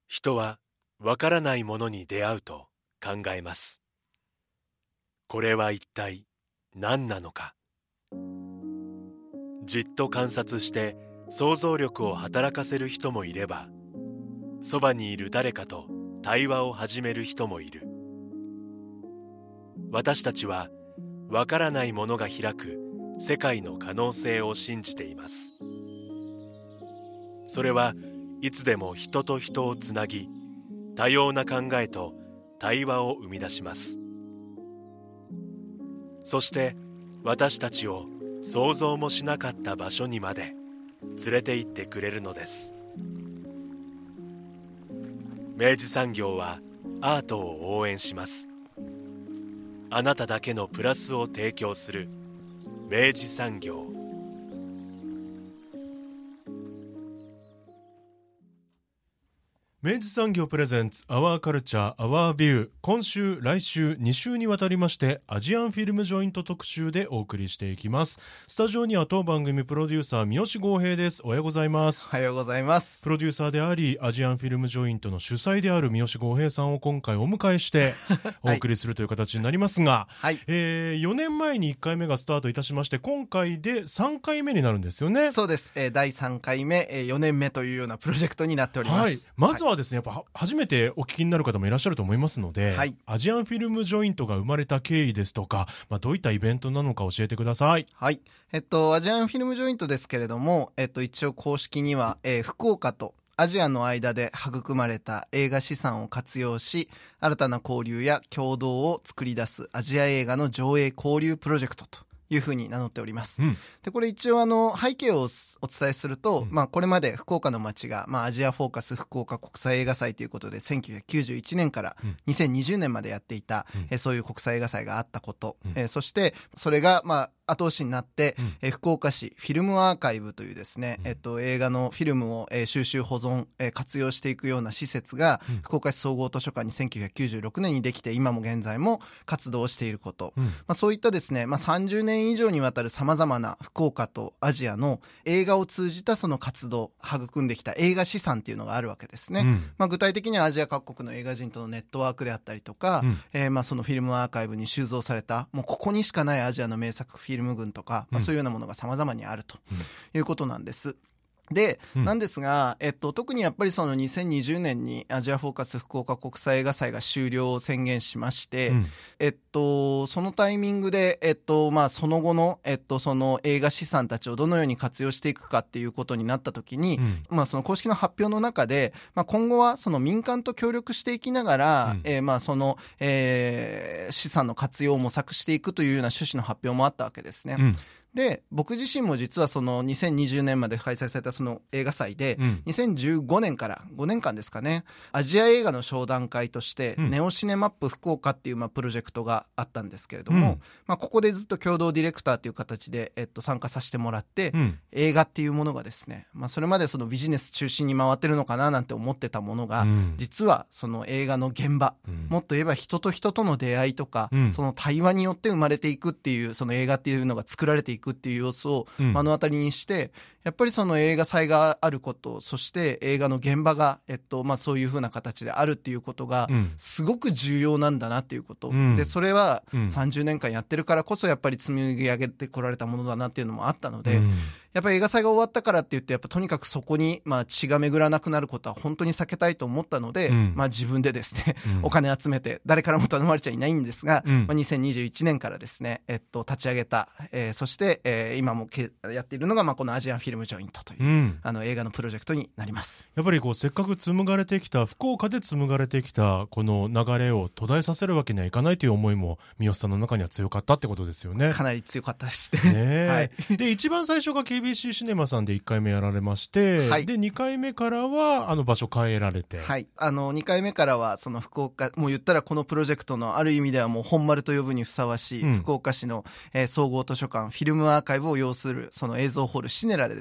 人はわからないものに出会うと考えます。これは一体何なのか。じっと観察して想像力を働かせる人もいれば、そばにいる誰かと対話を始める人もいる。私たちはわからないものが開く世界の可能性を信じています。それはいつでも人と人をつなぎ、多様な考えと対話を生み出します。そして私たちを想像もしなかった場所にまで連れて行ってくれるのです。明治産業はアートを応援します。あなただけのプラスを提供する明治産業。明治産業プレゼンツアワーカルチャーアワービュー。今週来週2週にわたりましてアジアンフィルムジョイント特集でお送りしていきます。スタジオには当番組プロデューサー三好剛平です。おはようございます。 おはようございます。 プロデューサーでありアジアンフィルムジョイントの主催である三好剛平さんを今回お迎えしてお送りするという形になりますが、 はい、 4年前に1回目がスタートいたしまして、今回で3回目になるんですよね。 そうです、第3回目、4年目というようなプロジェクトになっております。 はい、まずはですね、やっぱ初めてお聞きになる方もいらっしゃると思いますので、はい、アジアンフィルムジョイントが生まれた経緯ですとか、どういったイベントなのか教えてください。 はい、アジアンフィルムジョイントですけれども、一応公式には、福岡とアジアの間で育まれた映画資産を活用し、新たな交流や共同を作り出すアジア映画の上映交流プロジェクトというふうに名乗っております。で、これ一応背景をお伝えすると、これまで福岡の街が、アジアフォーカス福岡国際映画祭ということで1991年から2020年までやっていた、そういう国際映画祭があったこと、そしてそれが後押しになって、福岡市フィルムアーカイブというですね、映画のフィルムを、収集保存、活用していくような施設が、福岡市総合図書館に1996年にできて、今も現在も活動していること、そういったですね、30年以上にわたる様々な福岡とアジアの映画を通じたその活動、育んできた映画資産っていうのがあるわけですね。具体的にはアジア各国の映画人とのネットワークであったりとか、そのフィルムアーカイブに収蔵された、もうここにしかないアジアの名作フィルム群とか、そういうようなものが様々にあるということなんです。で、なんですが、特にやっぱりその2020年にアジアフォーカス福岡国際映画祭が終了を宣言しまして、そのタイミングで、その後の、その映画資産たちをどのように活用していくかっていうことになった時に、その公式の発表の中で、今後はその民間と協力していきながら、その、資産の活用を模索していくというような趣旨の発表もあったわけですね。で、僕自身も実はその2020年まで開催されたその映画祭で、2015年から5年間ですかね、アジア映画の商談会として、ネオシネマップ福岡っていうプロジェクトがあったんですけれども、ここでずっと共同ディレクターという形で、参加させてもらって、映画っていうものがですね、それまでそのビジネス中心に回ってるのかななんて思ってたものが、実はその映画の現場、もっと言えば人と人との出会いとか、その対話によって生まれていくっていう、その映画っていうのが作られていくっていう様子を目の当たりにして、やっぱりその映画祭があること、そして映画の現場が、そういう風な形であるっていうことがすごく重要なんだなっていうこと、でそれは30年間やってるからこそやっぱり積み上げてこられたものだなっていうのもあったので、やっぱり映画祭が終わったからって言ってやっぱとにかくそこに血が巡らなくなることは本当に避けたいと思ったので、自分でですね、お金集めて誰からも頼まれちゃいないんですが、2021年からですね、立ち上げた、そして、今もやっているのがこのアジアンフィルムジョイントという、映画のプロジェクトになります。 やっぱりせっかく紡がれてきた、福岡で紡がれてきたこの流れを途絶えさせるわけにはいかないという思いも三好さんの中には強かったってことですよね。 かなり強かったですね。 はい、で一番最初が KBC シネマさんで1回目やられまして、で2回目からは場所変えられて、 2回目からはその福岡、もう言ったらこのプロジェクトのある意味ではもう本丸と呼ぶにふさわしい、福岡市の、総合図書館フィルムアーカイブを要するその映像ホールシネラでで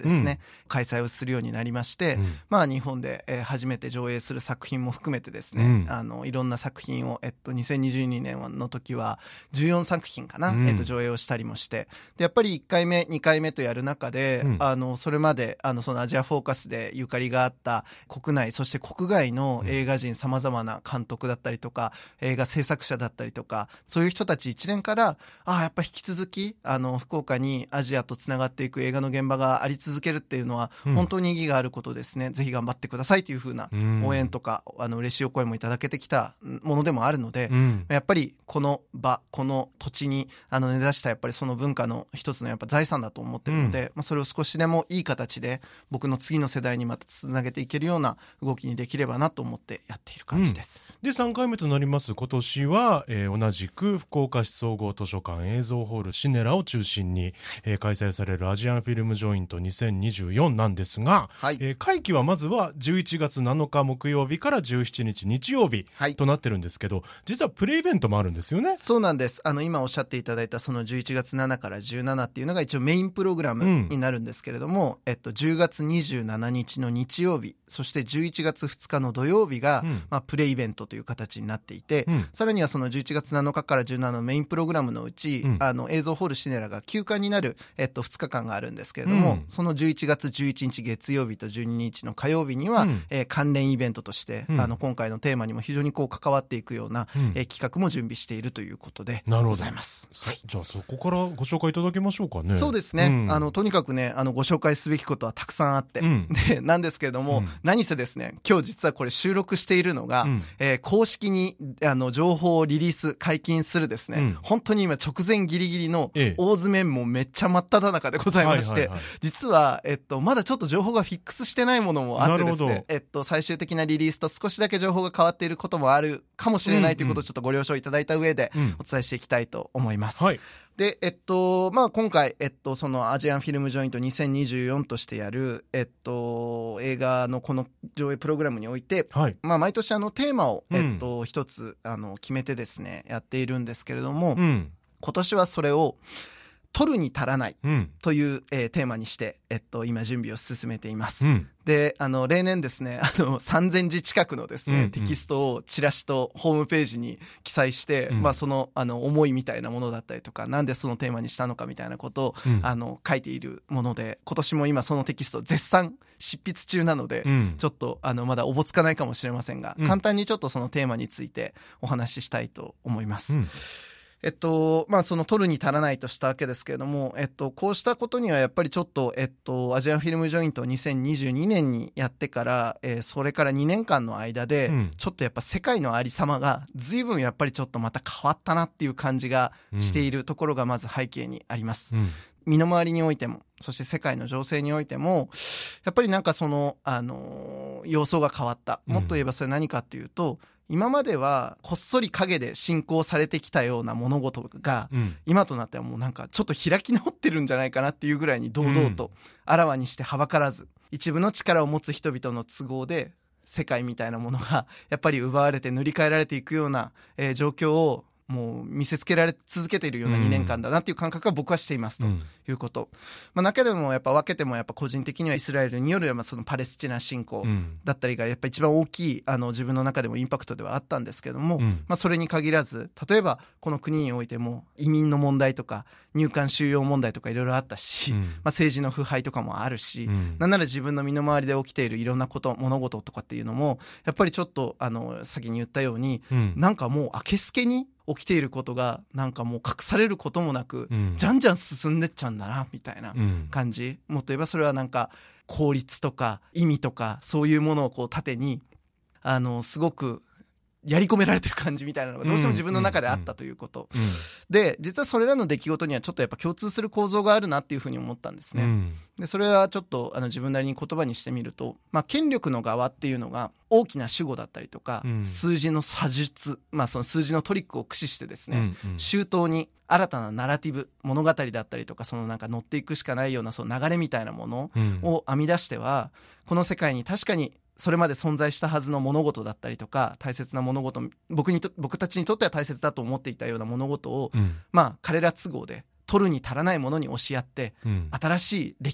ですね、開催をするようになりまして、まあ日本で初めて上映する作品も含めてですね、いろんな作品を、2022年の時は14作品かな、上映をしたりもして、でやっぱり1回目2回目とやる中で、それまでそのアジアフォーカスでゆかりがあった国内そして国外の映画人様々な監督だったりとか、映画制作者だったりとか、そういう人たち一連からやっぱ引き続き福岡にアジアとつながっていく映画の現場があり続けるっていうのは本当に意義があることですね、ぜひ頑張ってくださいというふうな応援とか嬉しいお声もいただけてきたものでもあるので、やっぱりこの場この土地に根ざしたやっぱりその文化の一つのやっぱ財産だと思ってるので、それを少しでもいい形で僕の次の世代にまたつなげていけるような動きにできればなと思ってやっている感じです、 で3回目となります今年は、同じく福岡市総合図書館映像ホールシネラを中心に、開催されるアジアンフィルムジョイント2024なんですが、会期はまずは11月7日木曜日から17日日曜日となってるんですけど、実はプレイベントもあるんですよね。 そうなんです。今おっしゃっていただいたその11月7から17っていうのが一応メインプログラムになるんですけれども、10月27日の日曜日、そして11月2日の土曜日が、プレイベントという形になっていて、さらにはその11月7日から17のメインプログラムのうち、映像ホールシネラが休館になる、2日間があるんですけれども、その11月11日月曜日と12日の火曜日には、関連イベントとして、今回のテーマにも非常に関わっていくような、企画も準備しているということでございます。 じゃあそこからご紹介いただきましょうかね。 そうですね、とにかくねご紹介すべきことはたくさんあって、でなんですけれども、何せですね今日実はこれ収録しているのが、公式に情報をリリース解禁するですね、本当に今直前ギリギリの大詰めもめっちゃ真っ只中でございまして、実は、まだちょっと情報がフィックスしてないものもあってですね、最終的なリリースと少しだけ情報が変わっていることもあるかもしれないということをちょっとご了承いただいた上でお伝えしていきたいと思います。で、今回、そのアジアンフィルムジョイント2024としてやる、映画のこの上映プログラムにおいて、毎年テーマを、一つ、決めてですね、やっているんですけれども、今年はそれを、取るに足らないという、テーマにして、今準備を進めています。で、例年ですね、3000字近くのですね、テキストをチラシとホームページに記載して、その、思いみたいなものだったりとか、なんでそのテーマにしたのかみたいなことを、書いているもので、今年も今そのテキスト絶賛執筆中なので、ちょっと、まだおぼつかないかもしれませんが、簡単にちょっとそのテーマについてお話ししたいと思います。その取るに足らないとしたわけですけれども、こうしたことにはやっぱりちょっと、アジアンフィルムジョイント2022年にやってから、それから2年間の間で、ちょっとやっぱ世界のありさまが随分やっぱりちょっとまた変わったなっていう感じがしているところがまず背景にあります。身の回りにおいても、そして世界の情勢においても、やっぱりなんかその、様相が変わった。もっと言えばそれ何かっていうと、今まではこっそり影で進行されてきたような物事が、今となってはもうなんかちょっと開き直ってるんじゃないかなっていうぐらいに堂々とあらわにしてはばからず、一部の力を持つ人々の都合で世界みたいなものがやっぱり奪われて塗り替えられていくような、状況をもう見せつけられ続けているような2年間だなっていう感覚は僕はしていますということ。中でもやっぱ分けてもやっぱ個人的にはイスラエルによるそのパレスチナ侵攻だったりがやっぱ一番大きい自分の中でもインパクトではあったんですけども、それに限らず例えばこの国においても移民の問題とか入管収容問題とかいろいろあったし、政治の腐敗とかもあるし、なんなら自分の身の回りで起きているいろんなこと物事とかっていうのもやっぱりちょっと先に言ったように、なんかもう明けすけに起きていることがなんかもう隠されることもなく、じゃんじゃん進んでっちゃうんだなみたいな感じ、もっと言えばそれはなんか効率とか意味とかそういうものをこう縦にすごくやり込められてる感じみたいなのがどうしても自分の中であったということ、で実はそれらの出来事にはちょっとやっぱ共通する構造があるなっていうふうに思ったんですね、でそれはちょっと自分なりに言葉にしてみると、権力の側っていうのが大きな主語だったりとか、数字の算術、その数字のトリックを駆使してですね、周到に新たなナラティブ物語だったりとかそのなんか乗っていくしかないようなその流れみたいなものを編み出しては、この世界に確かにそれまで存在したはずの物事だったりとか大切な物事、僕たちにとっては大切だと思っていたような物事を、彼ら都合で取るに足らないものに押しやって、新しい歴史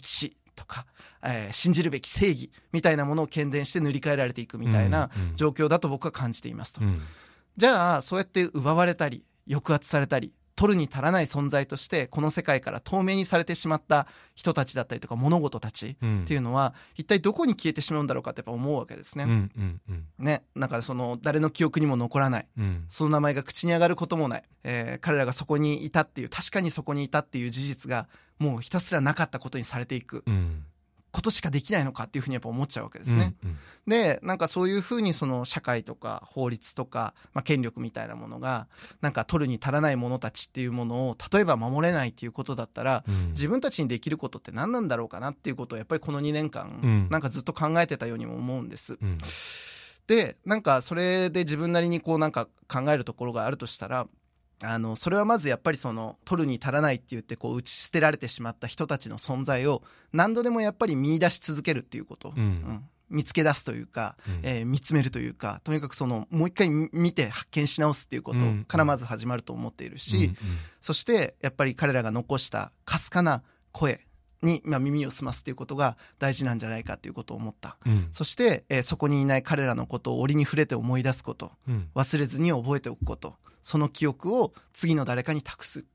とか、信じるべき正義みたいなものを喧伝して塗り替えられていくみたいな状況だと僕は感じていますと。じゃあそうやって奪われたり抑圧されたり取るに足らない存在としてこの世界から透明にされてしまった人たちだったりとか物事たちっていうのは、一体どこに消えてしまうんだろうかってやっぱ思うわけですね。ね、なんかその誰の記憶にも残らない、その名前が口に上がることもない、彼らがそこにいたっていう、確かにそこにいたっていう事実がもうひたすらなかったことにされていく、ことしかできないのかっていうふうにやっぱ思っちゃうわけですね。で、なんかそういうふうにその社会とか法律とか、権力みたいなものがなんか取るに足らない者たちっていうものを例えば守れないっていうことだったら、自分たちにできることって何なんだろうかなっていうことをやっぱりこの2年間、なんかずっと考えてたようにも思うんです。で、なんかそれで自分なりにこうなんか考えるところがあるとしたら、それはまずやっぱりその取るに足らないって言ってこう打ち捨てられてしまった人たちの存在を何度でもやっぱり見出し続けるっていうこと、見つけ出すというか、見つめるというか、とにかくそのもう一回見て発見し直すっていうことからまず始まると思っているし、そしてやっぱり彼らが残したかすかな声に耳を澄ますということが大事なんじゃないかということを思った、そして、そこにいない彼らのことを折に触れて思い出すこと、忘れずに覚えておくこと、その記憶を次の誰かに託すこと、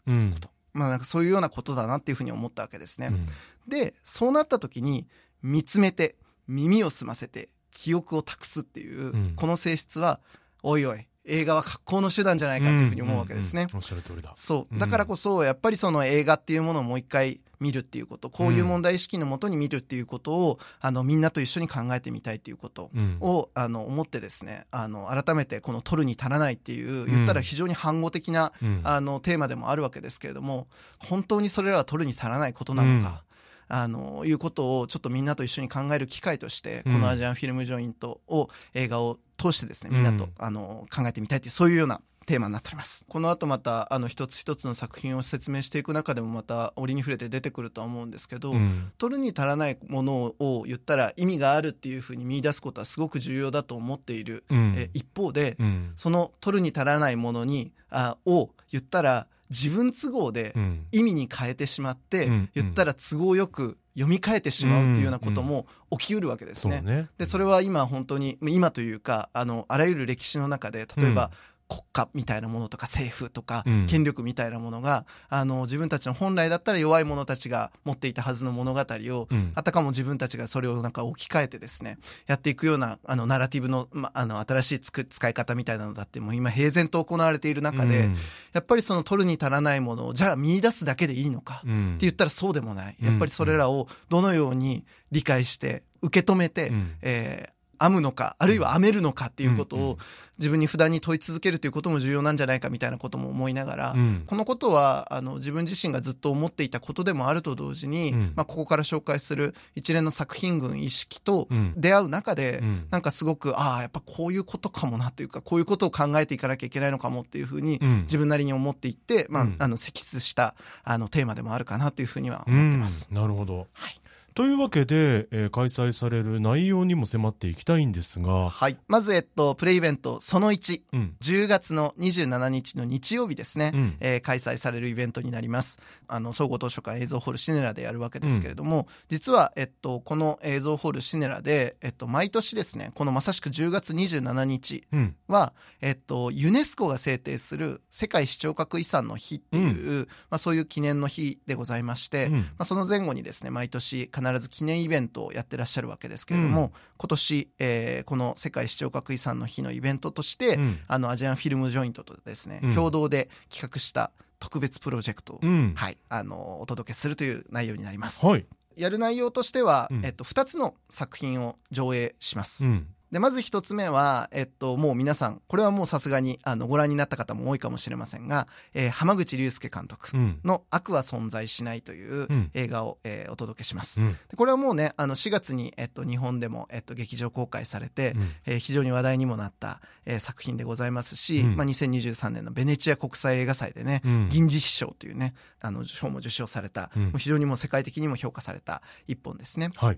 なんかそういうようなことだなっていうふうに思ったわけですね。で、そうなった時に見つめて耳を澄ませて記憶を託すっていう、この性質はおいおい映画は格好の手段じゃないかっていうふうに思うわけですね。 おっしゃる通りだ。 そう。だからこそやっぱりその映画っていうものをもう一回見るっていうこと、こういう問題意識のもとに見るっていうことを、みんなと一緒に考えてみたいっていうことを、思ってですね、改めてこの取るに足らないっていう、言ったら非常に反語的な、テーマでもあるわけですけれども、本当にそれらは取るに足らないことなのか、いうことをちょっとみんなと一緒に考える機会として、このアジアンフィルムジョイントを映画を通してですね、みんなと、考えてみたいという、そういうようなテーマになっております。この後また一つ一つの作品を説明していく中でもまた折に触れて出てくるとは思うんですけど、取るに足らないものを言ったら意味があるっていうふうに見出すことはすごく重要だと思っている、一方で、その取るに足らないものにを言ったら自分都合で意味に変えてしまって、言ったら都合よく読み替えてしまうっていうようなことも起きうるわけですね。で、それは今本当に今というかあらゆる歴史の中で、例えば、国家みたいなものとか政府とか権力みたいなものが、自分たちの本来だったら弱い者たちが持っていたはずの物語を、あたかも自分たちがそれをなんか置き換えてですねやっていくようなナラティブの、新しい使い方みたいなのだってもう今平然と行われている中で、やっぱりその取るに足らないものをじゃあ見出すだけでいいのかって言ったらそうでもない。やっぱりそれらをどのように理解して受け止めて、編むのかあるいは編めるのかっていうことを自分に不断に問い続けるということも重要なんじゃないかみたいなことも思いながら、このことは自分自身がずっと思っていたことでもあると同時に、ここから紹介する一連の作品群意識と出会う中で、なんかすごくやっぱこういうことかもなというか、こういうことを考えていかなきゃいけないのかもっていうふうに自分なりに思っていって、析出したテーマでもあるかなというふうには思ってます。 なるほど。 はい。 というわけで、開催される内容にも迫っていきたいんですが、 はい。まず、プレイベントその1、10月の27日の日曜日ですね、開催されるイベントになります。総合図書館映像ホールシネラでやるわけですけれども、実は、この映像ホールシネラで、毎年ですね、このまさしく10月27日は、ユネスコが制定する世界視聴覚遺産の日っていう、そういう記念の日でございまして、その前後にですね、毎年必ず記念イベントをやってらっしゃるわけですけれども、今年、この世界視聴覚遺産の日のイベントとして、アジアンフィルムジョイントとですね、共同で企画した特別プロジェクトを、はい、お届けするという内容になります。 はい、 やる内容としては、2つの作品を上映します。でまず一つ目は、もう皆さんこれはもうさすがにご覧になった方も多いかもしれませんが、濱口竜介監督の悪は存在しないという映画を、お届けします。でこれはもうね4月に、日本でも、劇場公開されて、非常に話題にもなった、作品でございますし、2023年のベネチア国際映画祭でね、銀獅子賞というね賞も受賞された、非常にもう世界的にも評価された一本ですね。 はい。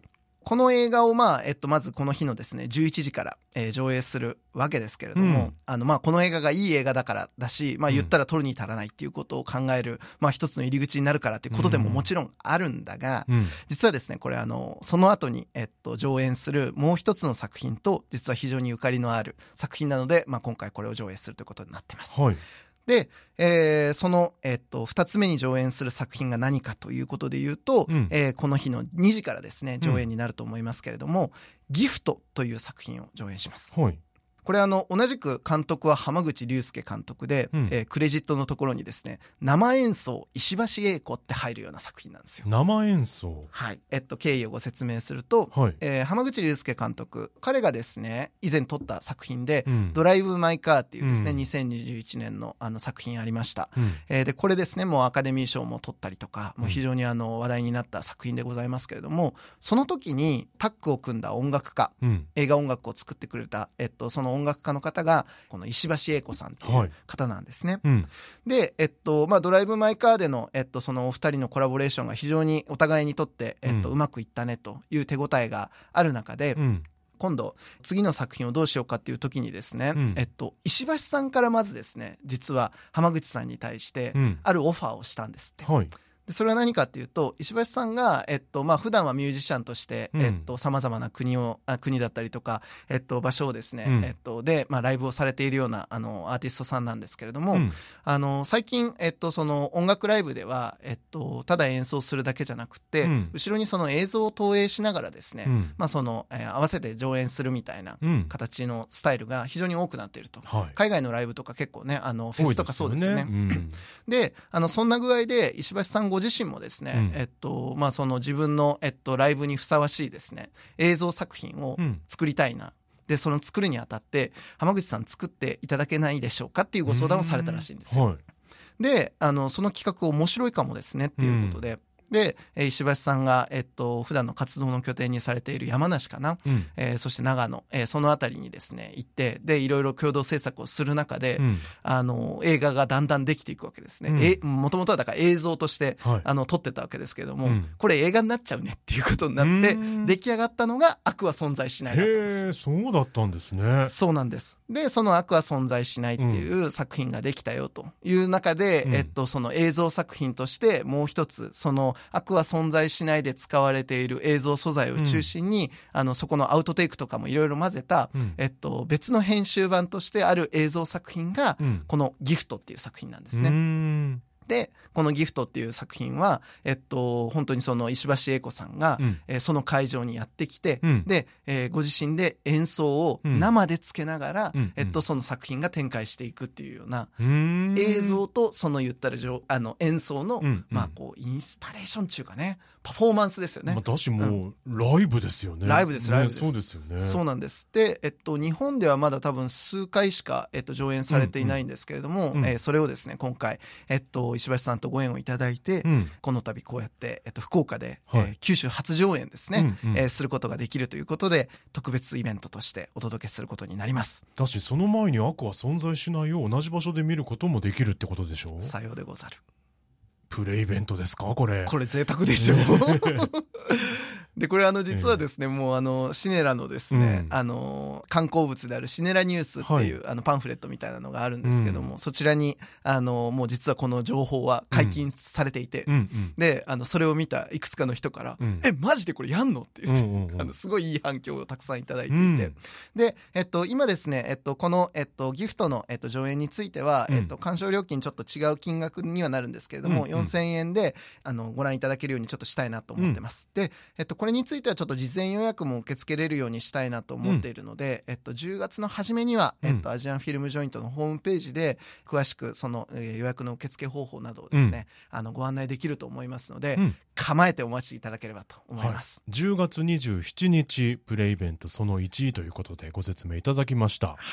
この映画をまずこの日のですね、11時から、上映するわけですけれども、この映画がいい映画だからだし、言ったら取るに足らないっていうことを考える、一つの入り口になるからということでももちろんあるんだが、実はですね、これその後に、上演するもう一つの作品と、実は非常にゆかりのある作品なので、今回これを上映するということになっています。 はい。 で、その、2つ目に上演する作品が何かということで言うと、この日の2時からですね、上演になると思いますけれども、ギフトという作品を上演します。 はい。 これ同じく監督は浜口竜介監督で、クレジットのところにですね、生演奏石橋英子って入るような作品なんですよ。 生演奏。 はい。経緯をご説明すると、浜口竜介監督、彼がですね、以前撮った作品で、ドライブ・マイ・カーっていうですね、2021年の作品ありました。で、これですね、もうアカデミー賞も取ったりとか、もう非常に話題になった作品でございますけれども、その時にタッグを組んだ音楽家、映画音楽を作ってくれた、その音楽家の方がこの石橋英子さんという方なんですね。で、ドライブ・マイ・カーでの、そのお二人のコラボレーションが非常にお互いにとって、うまくいったねという手応えがある中で、今度次の作品をどうしようかっていう時にですね、石橋さんからまずですね、実は浜口さんに対してあるオファーをしたんですって。でそれは何かっていうと、石橋さんが、普段はミュージシャンとして、様々な国だったりとか、場所をですね、で、ライブをされているような、アーティストさんなんですけれども、最近、その音楽ライブでは、ただ演奏するだけじゃなくて、後ろにその映像を投影しながらですね、合わせて上演するみたいな形のスタイルが非常に多くなっていると。海外のライブとか結構ね、フェスとかそうですよね。で、そんな具合で、石橋さんご自身もですね、その自分の、ライブにふさわしいですね、映像作品を作りたいな。で、その作るにあたって、浜口さん作っていただけないでしょうかっていうご相談をされたらしいんですよ。で、その企画面白いかもですねっていうことで、で、石橋さんが、普段の活動の拠点にされている山梨かな、そして長野、そのあたりにですね、行って、で、いろいろ共同制作をする中で、映画がだんだんできていくわけですね。もともとはだから映像として、撮ってたわけですけれども、これ映画になっちゃうねっていうことになって、出来上がったのが悪は存在しないだったんですよ。 そうだったんですね。 そうなんです。で、その悪は存在しないっていう作品ができたよという中で、その映像作品としてもう一つ、その悪は存在しないで使われている映像素材を中心に、そこのアウトテイクとかもいろいろ混ぜた、別の編集版としてある映像作品が、このギフトっていう作品なんですね。で、このギフトっていう作品は、本当にその石橋英子さんが、その会場にやってきて、で、ご自身で演奏を生でつけながら、その作品が展開していくっていうような、映像とその言ったら演奏の、インスタレーションっていうかね、パフォーマンスですよね。 だしもう、ライブですよね。 ライブです。 そうですよね。 そうなんです。で、日本ではまだ多分数回しか、上演されていないんですけれども、それをですね、今回、石橋さんとご縁をいただいて、この度こうやって、福岡で、九州初上演ですね、することができるということで、特別イベントとしてお届けすることになります。 だし、その前に悪は存在しないを同じ場所で見ることもできるってことでしょう。 さようでござる。 プレイベントですかこれ。 これ贅沢でしょで、これ実はですね、もうシネラのですね、観光物であるシネラニュースっていう、パンフレットみたいなのがあるんですけども、そちらに、もう実はこの情報は解禁されていて、で、それを見たいくつかの人から、マジでこれやんのって言って、すごいいい反響をたくさんいただいていて、で、今ですね、この、ギフトの、上演については、鑑賞料金ちょっと違う金額にはなるんですけれども、4000円で、ご覧いただけるようにちょっとしたいなと思ってます。で、これについてはちょっと事前予約も受け付けれるようにしたいなと思っているので、10月の初めには、アジアンフィルムジョイントのホームページで詳しくその、予約の受付方法などをですね、ご案内できると思いますので、構えてお待ちいただければと思います。 10月27日プレイベントその1ということでご説明いただきました。 はい。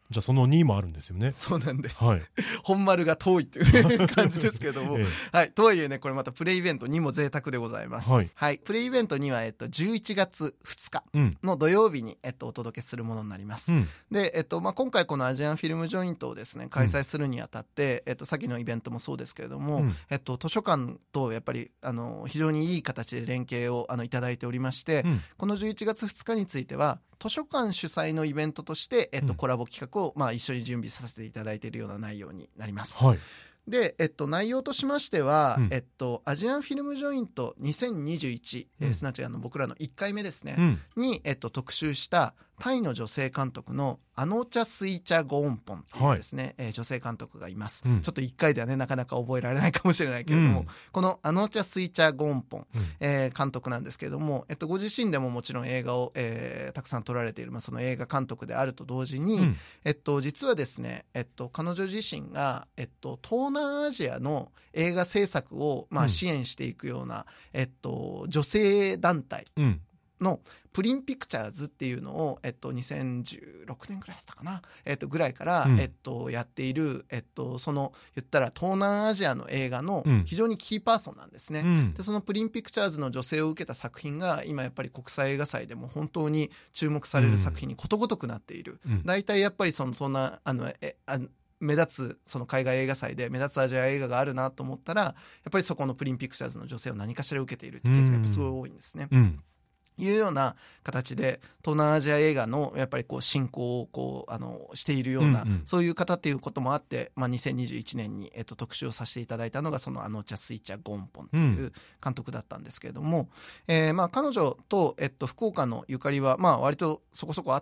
じゃあその2もあるんですよね。 そうなんです。 はい。 本丸が遠いという感じですけども。 ええはい。とはいえね、これまたプレイベント2も贅沢でございます。 はい。 はい。プレイベント2は、11月2日の土曜日に、お届けするものになります。 うん。 で、今回このアジアンフィルムジョイントをですね、開催するにあたって、さっきのイベントもそうですけれども、 うん図書館とやっぱり、非常にいい形で連携を、いただいておりまして、この11月2日については、図書館主催のイベントとして、コラボ企画を、一緒に準備させていただいているような内容になります。 はい。 で、内容としましては、 うんアジアンフィルムジョイント2021、すなわち僕らの1回目ですね、に、特集したタイの女性監督のアノチャ・スイチャ・ゴーンポンっていうですね、女性監督がいます、ちょっと1回ではねなかなか覚えられないかもしれないけれども、このアノチャ・スイチャ・ゴーンポン、監督なんですけれども、ご自身でももちろん映画を、たくさん撮られている、その映画監督であると同時に、実はですね、彼女自身が、東南アジアの映画制作を、支援していくような、女性団体のプリンピクチャーズっていうのを、2016年ぐらいだったかな、ぐらいから、やっている、その言ったら東南アジアの映画の非常にキーパーソンなんですね、でそのプリンピクチャーズの女性を受けた作品が今やっぱり国際映画祭でも本当に注目される作品にことごとくなっている、大体やっぱりその東南目立つその海外映画祭で目立つアジア映画があるなと思ったらやっぱりそこのプリンピクチャーズの女性を何かしら受けているってケースがやっぱすごい多いんですね、いうような形で東南アジア映画のやっぱりこう進行をこうしているような、そういう方っていうこともあって、2021年に、特集をさせていただいたのがそのアノチャ・スイチャ・ゴンポンっていう監督だったんですけれども、彼女と、福岡のゆかりは割とそこそこあって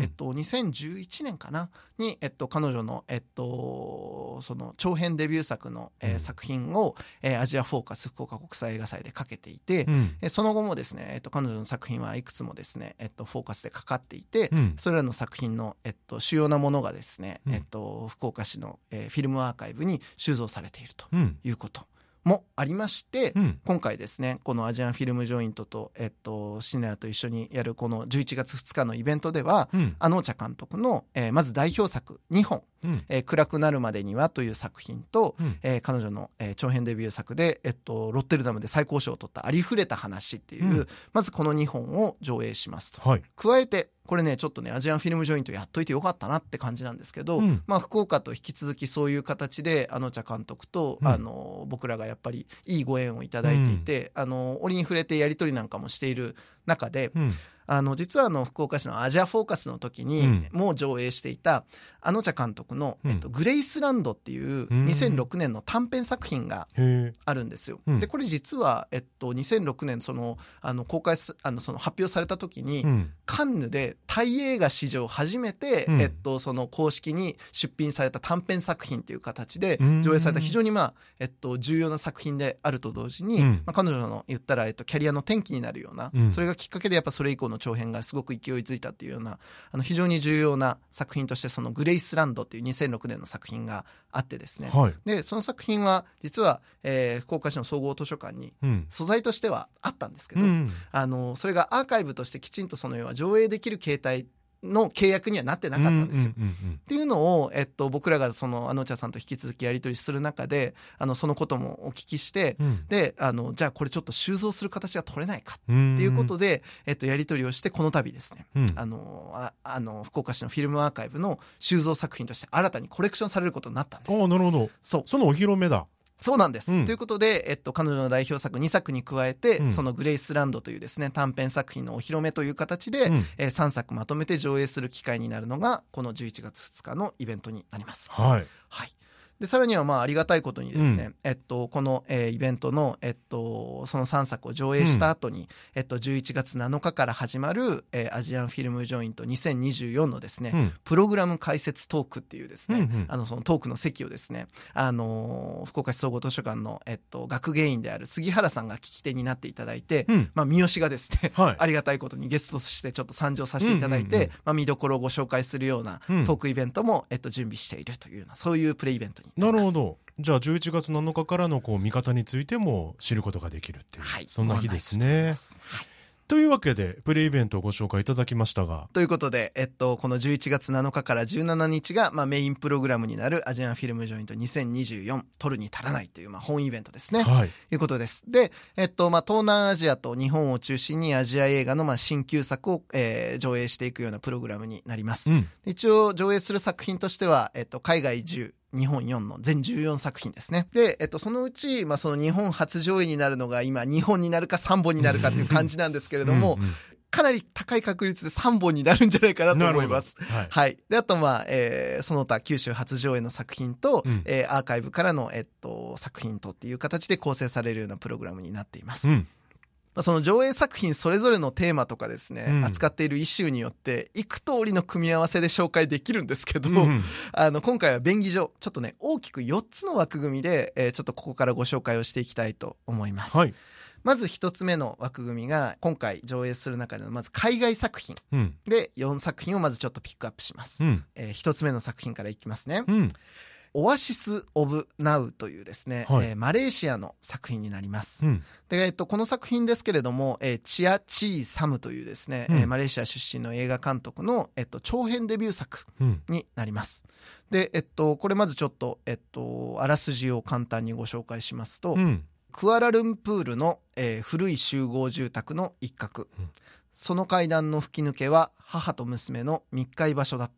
、2011年かなに、彼女の、その長編デビュー作の、作品を、アジアフォーカス福岡国際映画祭でかけていて、その後もですね、彼女の作品はいくつもですね、フォーカスでかかっていて、それらの作品の、主要なものがですね、福岡市の、フィルムアーカイブに収蔵されているということもありまして、今回ですねこのアジアンフィルムジョイントと、シネラと一緒にやるこの11月2日のイベントでは、アノーチャ監督の、まず代表作2本、暗くなるまでにはという作品と、彼女の、長編デビュー作で、ロッテルダムで最高賞を取ったありふれた話っていう、まずこの2本を上映しますと、加えてこれねちょっとねアジアンフィルムジョイントやっといてよかったなって感じなんですけど、福岡と引き続きそういう形でアノチャ監督と、僕らがやっぱりいいご縁をいただいていて、折に触れてやり取りなんかもしている中で、実は福岡市のアジアフォーカスの時にもう上映していたアノチャ監督の、グレイスランドっていう2006年の短編作品があるんですよ。でこれ実は、2006年その公開その発表された時に、カンヌでタイ映画史上初めて、その公式に出品された短編作品っていう形で上映された非常に重要な作品であると同時に、彼女の言ったら、キャリアの転機になるような、それがきっかけでやっぱそれ以降の長編がすごく勢いづいたっていうような非常に重要な作品としてそのグレイスランドっていう2006年の作品があってですね、でその作品は実は、福岡市の総合図書館に素材としてはあったんですけど、それがアーカイブとしてきちんとその要は上映できる形態の契約にはなってなかったんですよ。っていうのを、僕らがそのアノチャさんと引き続きやり取りする中でそのこともお聞きして、でじゃあこれちょっと収蔵する形が取れないかっていうことで、やり取りをしてこの度ですね、福岡市のフィルムアーカイブの収蔵作品として新たにコレクションされることになったんです。 なるほど。そのお披露目だ。 そうなんです、ということで、彼女の代表作2作に加えて、そのグレイスランドというですね短編作品のお披露目という形で、3作まとめて上映する機会になるのがこの11月2日のイベントになります。でさらにはありがたいことにですね、この、イベントの、その3作を上映した後に、11月7日から始まる、アジアンフィルムジョイント2024のですね、プログラム解説トークっていうですね、そのトークの席をですね、福岡市総合図書館の、学芸員である杉原さんが聞き手になっていただいて、三好がですね、ありがたいことにゲストとしてちょっと参上させていただいて、見どころをご紹介するようなトークイベントも、準備しているというようなそういうプレイベントになるほど。じゃあ11月7日からの見方についても知ることができるっていう、そんな日ですね。 というわけでプレイベントをご紹介いただきましたが、 ということで、この11月7日から17日が、メインプログラムになるアジアンフィルムジョイント2024取るに足らないという、本イベントですね。 はい。 いうことです。で、東南アジアと日本を中心にアジア映画の、新旧作を、上映していくようなプログラムになります。一応上映する作品としては、海外10、日本4の全14作品ですね。で、そのうち、その日本初上映になるのが今2本になるか3本になるかっていう感じなんですけれども、かなり高い確率で3本になるんじゃないかなと思います。はい。で、あと、その他九州初上映の作品と、アーカイブからの、作品とっていう形で構成されるようなプログラムになっています。その上映作品それぞれのテーマとかですね、扱っているイシューによって幾通りの組み合わせで紹介できるんですけど、今回は便宜上ちょっとね大きく4つの枠組みで、ちょっとここからご紹介をしていきたいと思います。はい。まず1つ目の枠組みが今回上映する中でのまず海外作品、で4作品をまずちょっとピックアップします。1つ目の作品からいきますね。オアシス・オブ・ナウというですね、マレーシアの作品になります。で、この作品ですけれども、チア・チー・サムというですね、マレーシア出身の映画監督の、長編デビュー作になります。で、これまずちょっと、あらすじを簡単にご紹介しますと、クアラルンプールの、古い集合住宅の一角、その階段の吹き抜けは母と娘の密会場所だった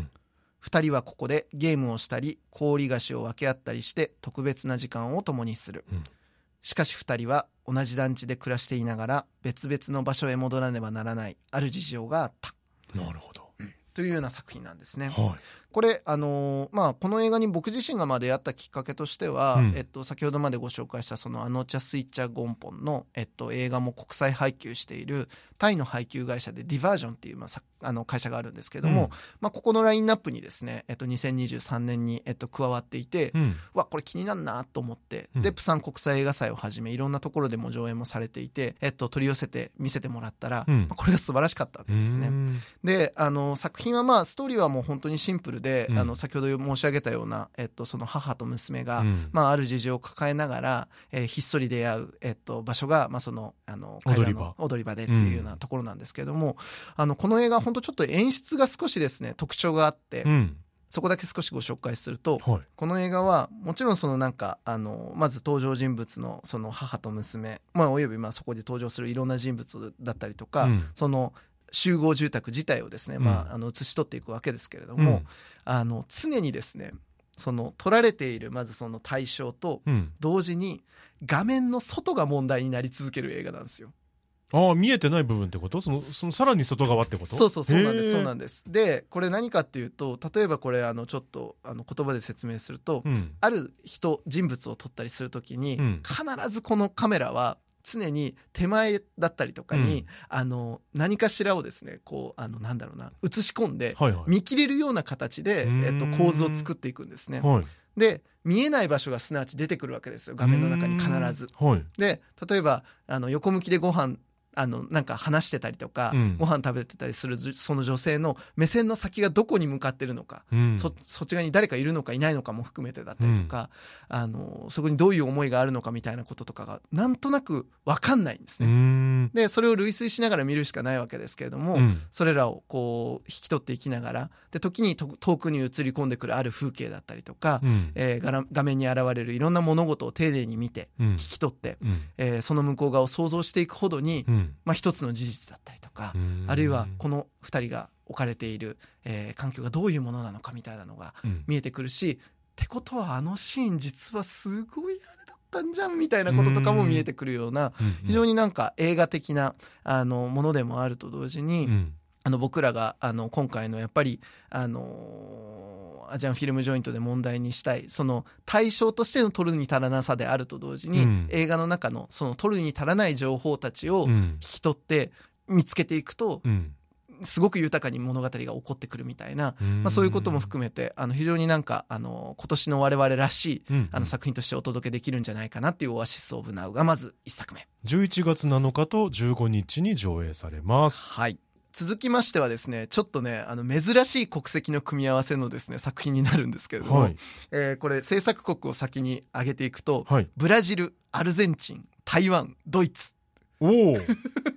。2人はここでゲームをしたり氷菓子を分け合ったりして特別な時間を共にする。しかし2人は同じ団地で暮らしていながら別々の場所へ戻らねばならないある事情があった。 なるほど。 というような作品なんですね。これこの映画に僕自身が出会ったきっかけとしては、先ほどまでご紹介したそのアノチャスイッチャゴンポンの、映画も国際配給しているタイの配給会社でディバージョンっていう会社があるんですけども、ここのラインナップにですね、2023年に、加わっていて、これ気になるなと思って、でプサン国際映画祭をはじめいろんなところでも上映もされていて、取り寄せて見せてもらったら、これが素晴らしかったわけですね。で作品はストーリーはもう本当にシンプルで、先ほど申し上げたような、その母と娘が、ある事情を抱えながら、ひっそり出会う、場所が、その踊り場でっていうようなところなんですけれども、この映画本当ちょっと演出が少しですね特徴があって、そこだけ少しご紹介すると、この映画はもちろんそのまず登場人物のその母と娘、およびそこで登場するいろんな人物だったりとか、その集合住宅自体をですね、写し取っていくわけですけれども、常にですねその撮られているまずその対象と同時に画面の外が問題になり続ける映画なんですよ。 見えてない部分ってこと？そのさらに外側ってこと？ そうなんです。でこれ何かっていうと、例えばこれちょっと言葉で説明すると、ある人物を撮ったりするときに、必ずこのカメラは常に手前だったりとかに、何かしらをですねこう映し込んで、見切れるような形で、構図を作っていくんですね。で見えない場所がすなわち出てくるわけですよ、画面の中に必ず。で例えば横向きでご飯話してたりとか、ご飯食べてたりするその女性の目線の先がどこに向かってるのか、そっち側に誰かいるのかいないのかも含めてだったりとか、そこにどういう思いがあるのかみたいなこととかがなんとなく分かんないんですね。でそれを類推しながら見るしかないわけですけれども、それらをこう引き取っていきながら、で時に遠くに映り込んでくるある風景だったりとか、画面に現れるいろんな物事を丁寧に見て、聞き取って、その向こう側を想像していくほどに、一つの事実だったりとか、あるいはこの2人が置かれている、環境がどういうものなのかみたいなのが見えてくるし、ってことはシーン実はすごいあれだったんじゃんみたいなこととかも見えてくるような、非常に映画的なものでもあると同時に、僕らが今回のやっぱりアジアンフィルムジョイントで問題にしたいその対象としての取るに足らなさであると同時に、映画の中のその取るに足らない情報たちを引き取って見つけていくと、すごく豊かに物語が起こってくるみたいな、そういうことも含めて非常に今年の我々らしい作品としてお届けできるんじゃないかなっていうオアシス・オブ・ナウがまず1作目、 11月7日と15日に上映されます。 はい。続きましてはですね、ちょっとね珍しい国籍の組み合わせのですね作品になるんですけれども、これ制作国を先に挙げていくと、ブラジル、アルゼンチン、台湾、ドイツ。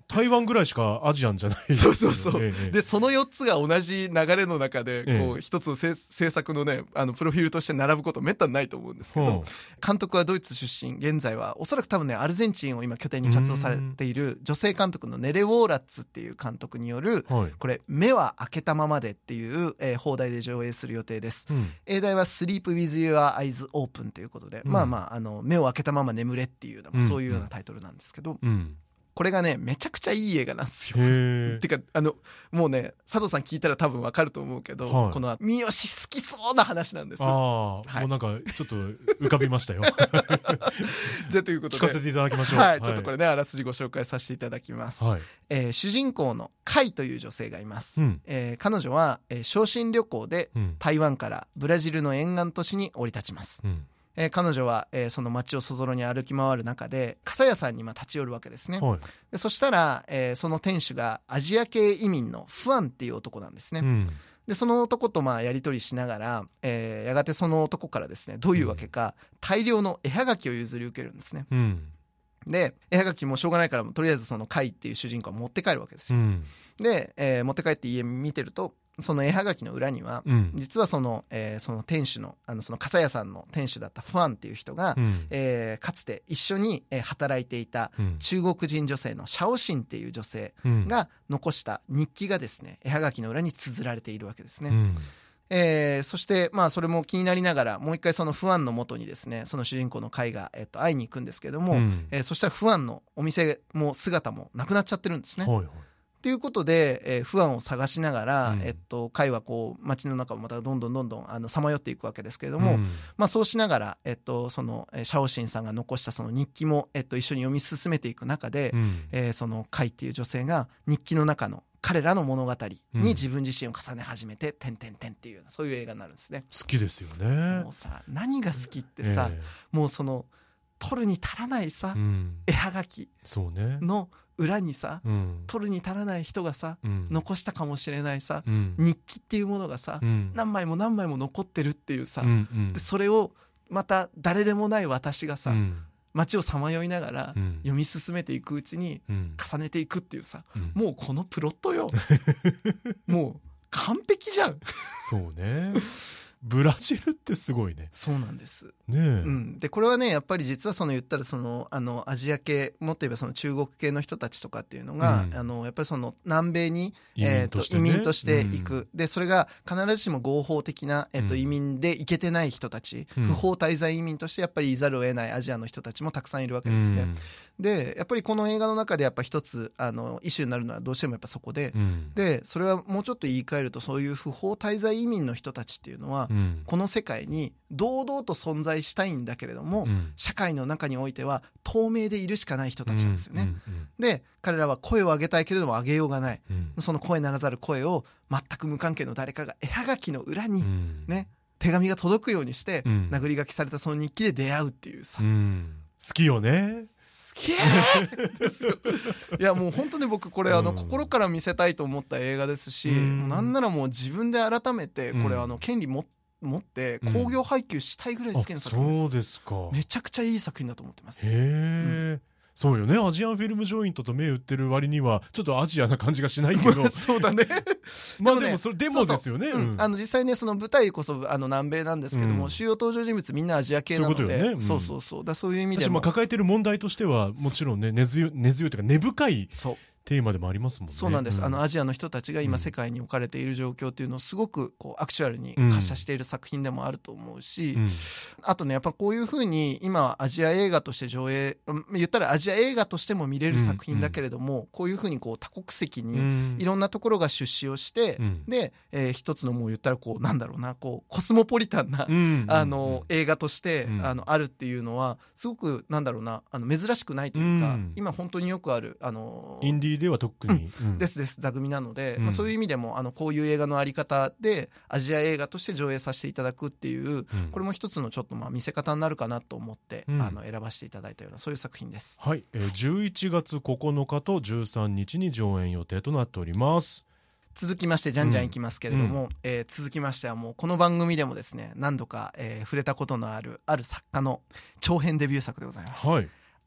台湾ぐらいしかアジアンじゃないですそうそうそう、 でその4つが同じ流れの中でこう一つの制作のねプロフィールとして並ぶことめったにないと思うんですけど、監督はドイツ出身、現在はおそらく多分ねアルゼンチンを今拠点に活動されている女性監督のネレ・ウォーラッツっていう監督による、これ目は開けたままでっていう、放題で上映する予定です、英題は Sleep with your eyes open ということで、目を開けたまま眠れっていう、そういうようなタイトルなんですけど、これがねめちゃくちゃいい映画なんですよ。てかもうね佐藤さん聞いたら多分わかると思うけど、この三好好きそうな話なんです。 もうなんかちょっと浮かびましたよ。 じゃあということで聞かせていただきましょう。 ちょっとこれねあらすじご紹介させていただきます。主人公のカイという女性がいます。彼女は昇進旅行で台湾からブラジルの沿岸都市に降り立ちます。彼女は、その街をそぞろに歩き回る中で傘屋さんに立ち寄るわけですね。でそしたら、その店主がアジア系移民のフアンっていう男なんですね。でその男とやり取りしながら、やがてその男からですねどういうわけか、大量の絵はがきを譲り受けるんですね。で絵はがきもしょうがないからとりあえずそのカイっていう主人公は持って帰るわけですよ。で、持って帰って家見てるとその絵はがきの裏には、実はその店主のその傘屋さんの店主だったファンっていう人が、かつて一緒に働いていた中国人女性のシャオシンっていう女性が残した日記がですね絵はがきの裏に綴られているわけですね。そしてそれも気になりながらもう一回そのフアンの元にですねその主人公のカイが会いに行くんですけども、そしたらフアンのお店も姿もなくなっちゃってるんですね。ということで、フアンを探しながら、カイはこう街の中をまたどんどんさまよっていくわけですけれども、そうしながら、そのシャオシンさんが残したその日記も、一緒に読み進めていく中で、そのカイっていう女性が日記の中の彼らの物語に自分自身を重ね始めて、っていうそういう映画になるんですね。 好きですよね。 もうさ何が好きってさ、もうその取るに足らないさ、絵はがきの裏にさ、取るに足らない人がさ、残したかもしれないさ、日記っていうものがさ、何枚も残ってるっていうさ、でそれをまた誰でもない私がさ、街をさまよいながら読み進めていくうちに重ねていくっていうさ、もうこのプロットよもう完璧じゃん。 そうね。ブラジルってすごいね。 そうなんですね。 でこれはねやっぱり実はその言ったらそのアジア系もっと言えばその中国系の人たちとかっていうのが、やっぱりその南米に移民として行く、でそれが必ずしも合法的な、移民で行けてない人たち、不法滞在移民としてやっぱりいざるを得ないアジアの人たちもたくさんいるわけですね。でやっぱりこの映画の中でやっぱ一つイシューになるのはどうしてもやっぱそこで、でそれはもうちょっと言い換えるとそういう不法滞在移民の人たちっていうのは、この世界に堂々と存在したいんだけれども、社会の中においては透明でいるしかない人たちなんですよね。で彼らは声を上げたいけれども上げようがない、その声ならざる声を全く無関係の誰かが絵はがきの裏にね、手紙が届くようにして、殴り書きされたその日記で出会うっていうさ、 好きよね。 ですよ。いやもう本当に僕これ心から見せたいと思った映画ですし、なんならもう自分で改めてこれ権利持って興行配給したいぐらい好きな作品です。 そうですか。 めちゃくちゃいい作品だと思ってます。 そうよね。アジアンフィルムジョイントと銘打ってる割にはちょっとアジアな感じがしないけどそうだねまあでもそれでもですよね。 実際ねその舞台こそ南米なんですけども、主要登場人物みんなアジア系なので、そうだそういう意味でも抱えてる問題としてはもちろんね根強いというか根深いテーマでもありますもんね。 そうなんです。アジアの人たちが今世界に置かれている状況っていうのをすごくこうアクチュアルに可写している作品でもあると思うし、あとねやっぱこういうふうに今アジア映画として上映、言ったらアジア映画としても見れる作品だけれども、こういうふうにこう多国籍にいろんなところが出資をして、で、一つのもう言ったらこうなんだろうなこうコスモポリタンな、映画として、あるっていうのはすごくなんだろうな珍しくないというか、今本当によくあるインディーでは特に、 です座組なので、そういう意味でもこういう映画のあり方でアジア映画として上映させていただくっていう、これも一つのちょっと見せ方になるかなと思って、選ばせていただいたようなそういう作品です。 はい、11月9日と13日に上演予定となっております。 続きましてじゃんじゃんいきますけれども、続きましてはもうこの番組でもですね何度か、触れたことのある作家の長編デビュー作でございます。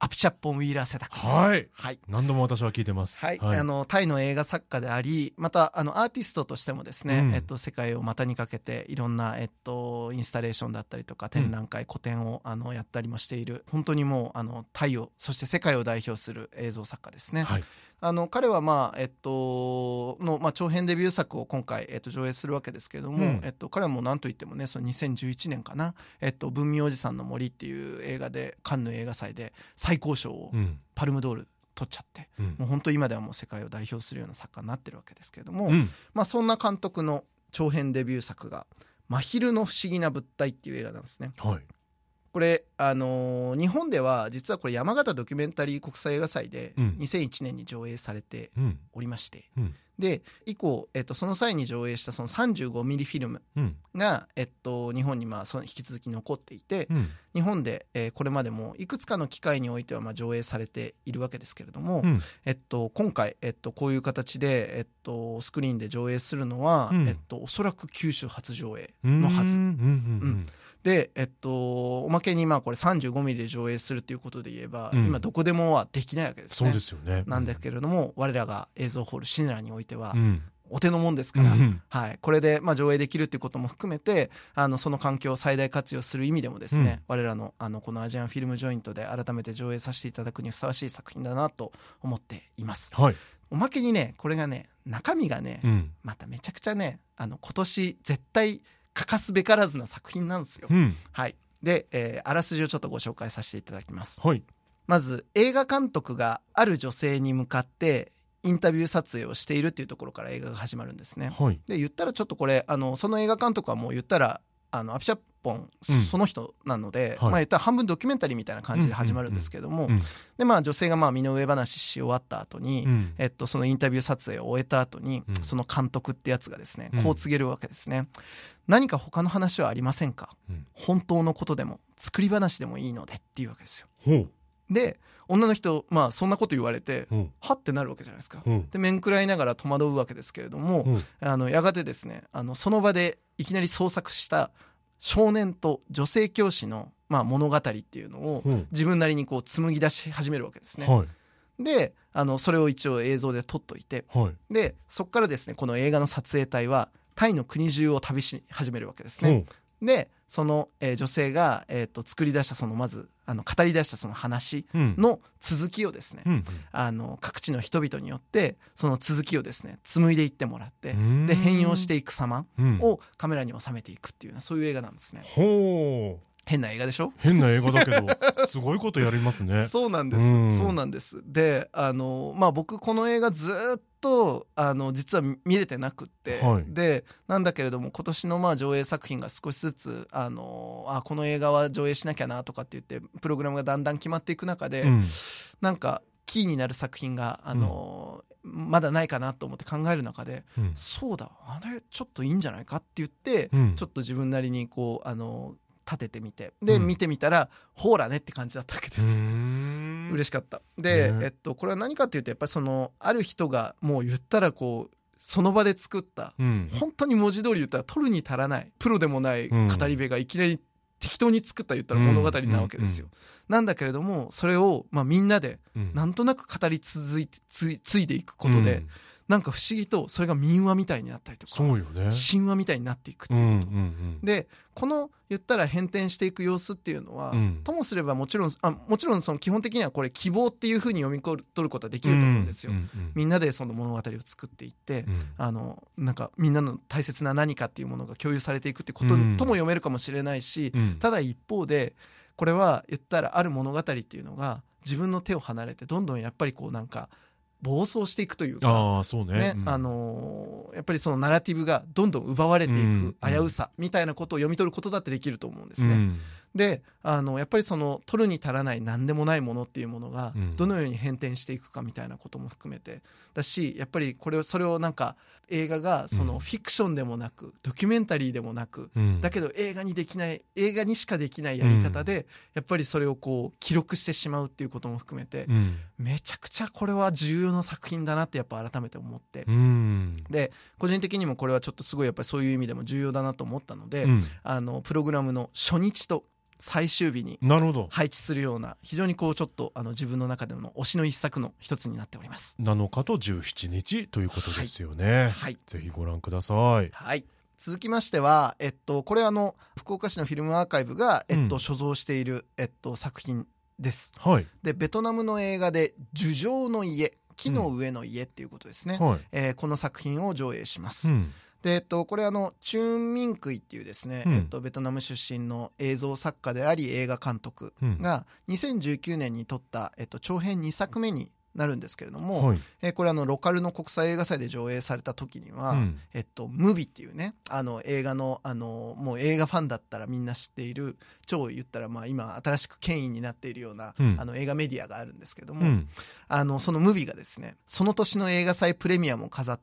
アピチャッポン・ウィーラー世田君です。 はい。 はい。 何度も私は聞いてます。 はい。タイの映画作家であり、また、アーティストとしてもですね、世界を股にかけて、いろんな、インスタレーションだったりとか、展覧会、個展を、やったりもしている、本当にもう、タイを、そして世界を代表する映像作家ですね。はい。彼は、長編デビュー作を今回、上映するわけですけれども、彼はもう何と言ってもね、その2011年かな、文明おじさんの森っていう映画で、カンヌ映画祭で最高賞を、パルムドール取っちゃって、もう本当今ではもう世界を代表するような作家になってるわけですけれども、そんな監督の長編デビュー作が、真昼の不思議な物体っていう映画なんですね。はい。これ、日本では実はこれ山形ドキュメンタリー国際映画祭で2001年に上映されておりまして、で以降、その際に上映したその35ミリフィルムが、日本にその引き続き残っていて、日本で、これまでもいくつかの機会においては上映されているわけですけれども、今回、こういう形で、スクリーンで上映するのは、おそらく九州初上映のはず。で、おまけにこれ35ミリで上映するということで言えば、今どこでもはできないわけですね。そうですよね。なんですけれども、我らが映像ホールシネラにおいては、お手のもんですから、はい、これで上映できるということも含めて、その環境を最大活用する意味でもですね、我らのこのアジアンフィルムジョイントで改めて上映させていただくにふさわしい作品だなと思っています。はい、おまけにね、これがね、中身がね、まためちゃくちゃね、今年絶対欠かすべからずな作品なんですよ。はい。で、あらすじをちょっとご紹介させていただきます。はい。まず、映画監督がある女性に向かってインタビュー撮影をしているっていうところから映画が始まるんですね。はい。で、言ったらちょっとこれ、その映画監督はもう言ったら、アピチャッポン、その人なので、言ったら半分ドキュメンタリーみたいな感じで始まるんですけども、で、女性が身の上話し終わった後に、そのインタビュー撮影を終えた後に、その監督ってやつがですね、こう告げるわけですね。何か他の話はありませんか？本当のことでも、作り話でもいいのでっていうわけですよ。で、女の人、そんなこと言われて、はってなるわけじゃないですか。で、面食らいながら戸惑うわけですけれども、やがてですね、その場でいきなり創作した少年と女性教師の、物語っていうのを自分なりにこう紡ぎ出し始めるわけですね。で、それを一応映像で撮っといて、で、そこからですね、この映画の撮影隊はタイの国中を旅し始めるわけですね。で、その、女性が、作り出したそのまず語り出したその話の続きをですね、各地の人々によってその続きをですね紡いでいってもらって、で変容していく様をカメラに収めていくっていうような、そういう映画なんですね。ほう。変な映画でしょ？ 変な映画だけどすごいことやりますね。 そうなんです、そうなんです。で、僕この映画ずっと実は見れてなくって、でなんだけれども今年の上映作品が少しずつこの映画は上映しなきゃなとかって言ってプログラムがだんだん決まっていく中で、なんかキーになる作品がまだないかなと思って考える中で、そうだ、あれちょっといいんじゃないかって言って、ちょっと自分なりにこう立ててみて、で、見てみたらほーらねって感じだったわけです。嬉しかった。で、これは何かっていうと、やっぱりある人がもう言ったらこうその場で作った、本当に文字通り言ったら取るに足らないプロでもない語り部がいきなり適当に作った言ったら物語なわけですよ。なんだけれども、それをみんなでなんとなく語り継いでいくことで、なんか不思議とそれが民話みたいになったりとか、そうよね、神話みたいになっていくっていうこと、でこの言ったら変転していく様子っていうのは、ともすればもちろんその基本的にはこれ希望っていうふうに読み取ることはできると思うんですよ。みんなでその物語を作っていって、なんかみんなの大切な何かっていうものが共有されていくってこととも読めるかもしれないし、ただ一方でこれは言ったらある物語っていうのが自分の手を離れてどんどんやっぱりこうなんか暴走していくというか、そうね、やっぱりそのナラティブがどんどん奪われていく危うさみたいなことを読み取ることだってできると思うんですね。で、やっぱりその取るに足らない何でもないものっていうものがどのように変転していくかみたいなことも含めてだし、やっぱりそれをなんか映画がそのフィクションでもなくドキュメンタリーでもなく、だけど映画にしかできないやり方でやっぱりそれをこう記録してしまうっていうことも含めて、めちゃくちゃこれは重要な作品だなってやっぱ改めて思って、で個人的にもこれはちょっとすごいやっぱりそういう意味でも重要だなと思ったので、プログラムの初日と最終日になるほど配置するような非常にこうちょっと自分の中での推しの一作の一つになっております。 7日と17日ということですよね。 はい、 ぜひご覧ください。 はい、続きましては、これ福岡市のフィルムアーカイブが、所蔵している、作品です。 はい、 でベトナムの映画で樹上の家、木の上の家っていうことですね。 はい、 この作品を上映します。 うん、 でこれチューン・ミンクイっていうですね、ベトナム出身の映像作家であり映画監督が2019年に撮った、長編2作目になるんですけれども、 はい、 これロカルの国際映画祭で上映された時には、ムビっていうね映画のもう映画ファンだったらみんな知っている超言ったら今新しく権威になっているような、映画メディアがあるんですけども、そのムビがですねその年の映画祭プレミアムを飾った、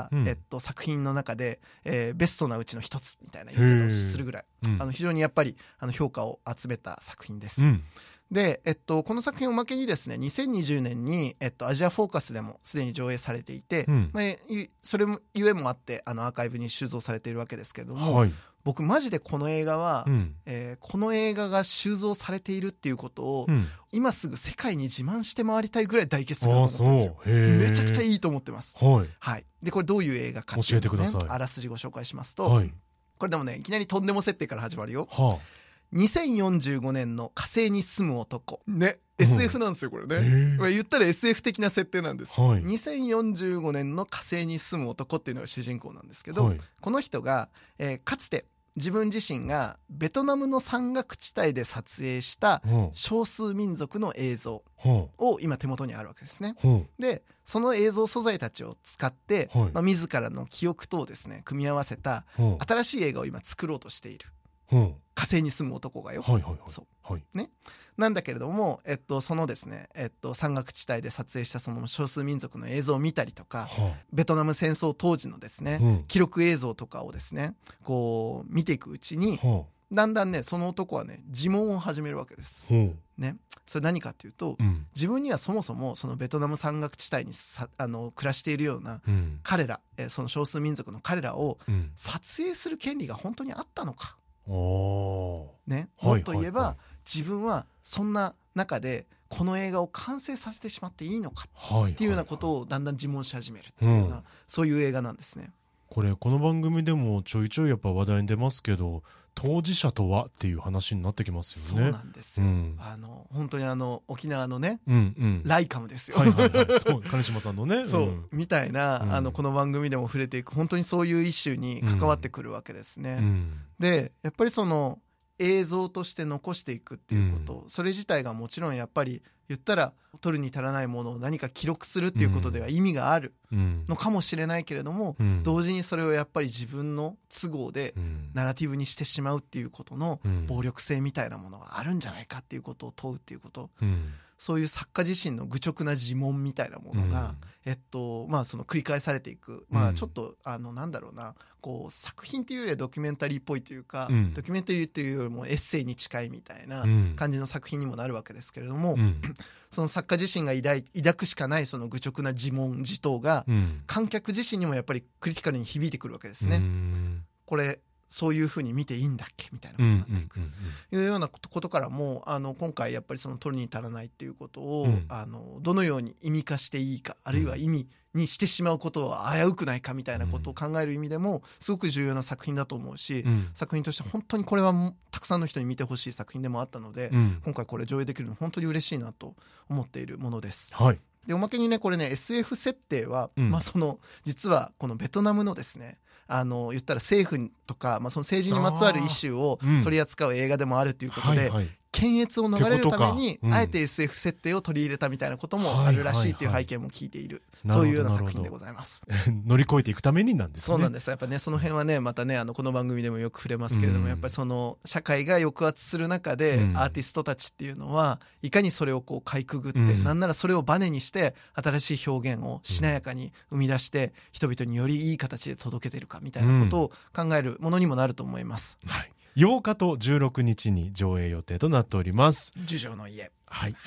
作品の中で、ベストなうちの一つみたいな言い方をするぐらい、非常にやっぱり評価を集めた作品です。で、この作品をおまけにですね2020年に、アジアフォーカスでもすでに上映されていて、それもゆえもあってアーカイブに収蔵されているわけですけれども、はい、僕マジでこの映画は、この映画が収蔵されているっていうことを、今すぐ世界に自慢して回りたいぐらい大傑作だと思ったんですよ。めちゃくちゃいいと思ってます。はい、でこれどういう映画かっていうのを、ね、あらすじご紹介しますと、これでもねいきなりとんでも設定から始まるよ。2045年の火星に住む男ね、SF なんですよこれね。言ったら SF 的な設定なんです。2045年の火星に住む男っていうのが主人公なんですけど、この人が、かつて自分自身がベトナムの山岳地帯で撮影した少数民族の映像を今手元にあるわけですね。でその映像素材たちを使って、自らの記憶とをですね組み合わせた新しい映画を今作ろうとしている。火星に住む男がよ。ね、なんだけれども、そのですね、山岳地帯で撮影したその少数民族の映像を見たりとか、ベトナム戦争当時のですね、記録映像とかをですねこう見ていくうちに、だんだんねその男はね自問を始めるわけです。ね、それ何かっていうと、自分にはそもそもそのベトナム山岳地帯に暮らしているような彼ら、その少数民族の彼らを撮影する権利が本当にあったのか。ね、もっと言えば、自分はそんな中でこの映画を完成させてしまっていいのかっていうようなことをだんだん自問し始めるっていうような、そういう映画なんですね。 この番組でもちょいちょいやっぱ話題に出ますけど、当事者とはっていう話になってきますよね。 そうなんですよ。本当に沖縄のね、ライカムですよ。 そう金島さんのね、 みたいな、この番組でも触れていく本当にそういうイシューに関わってくるわけですね。でやっぱりその映像として残していくっていうこと、それ自体がもちろんやっぱり言ったら取るに足らないものを何か記録するっていうことでは意味があるのかもしれないけれども、同時にそれをやっぱり自分の都合でナラティブにしてしまうっていうことの暴力性みたいなものがあるんじゃないかっていうことを問うっていうこと、そういう作家自身の愚直な自問みたいなものが、その繰り返されていく、ちょっとなんだろうな、こう作品っていうよりはドキュメンタリーっぽいというか、ドキュメンタリーっていうよりもエッセイに近いみたいな感じの作品にもなるわけですけれども、その作家自身が抱くしかないその愚直な自問自答が、観客自身にもやっぱりクリティカルに響いてくるわけですね。これそういうふうに見ていいんだっけみたいなことになっていく、いうようなことからも今回やっぱりその取るに足らないっていうことを、どのように意味化していいか、あるいは意味にしてしまうことは危うくないかみたいなことを考える意味でもすごく重要な作品だと思うし、作品として本当にこれはたくさんの人に見てほしい作品でもあったので、今回これ上映できるの本当に嬉しいなと思っているものです。でおまけにねこれね SF 設定は、その実はこのベトナムのですね言ったら政府とか、その政治にまつわるイシューを取り扱う映画でもあるということで、検閲を逃れるためにあえて SF 設定を取り入れたみたいなこともあるらしいっていう背景も聞いている、そういうような作品でございます。 乗り越えていくためになんですね。 そうなんです。やっぱねその辺はねまたねこの番組でもよく触れますけれども、やっぱりその社会が抑圧する中で、アーティストたちっていうのはいかにそれをこうかいくぐって、なんならそれをバネにして新しい表現をしなやかに生み出して、人々によりいい形で届けてるかみたいなことを考えるものにもなると思います。8 日と16日に上映予定となっております。 樹上の家。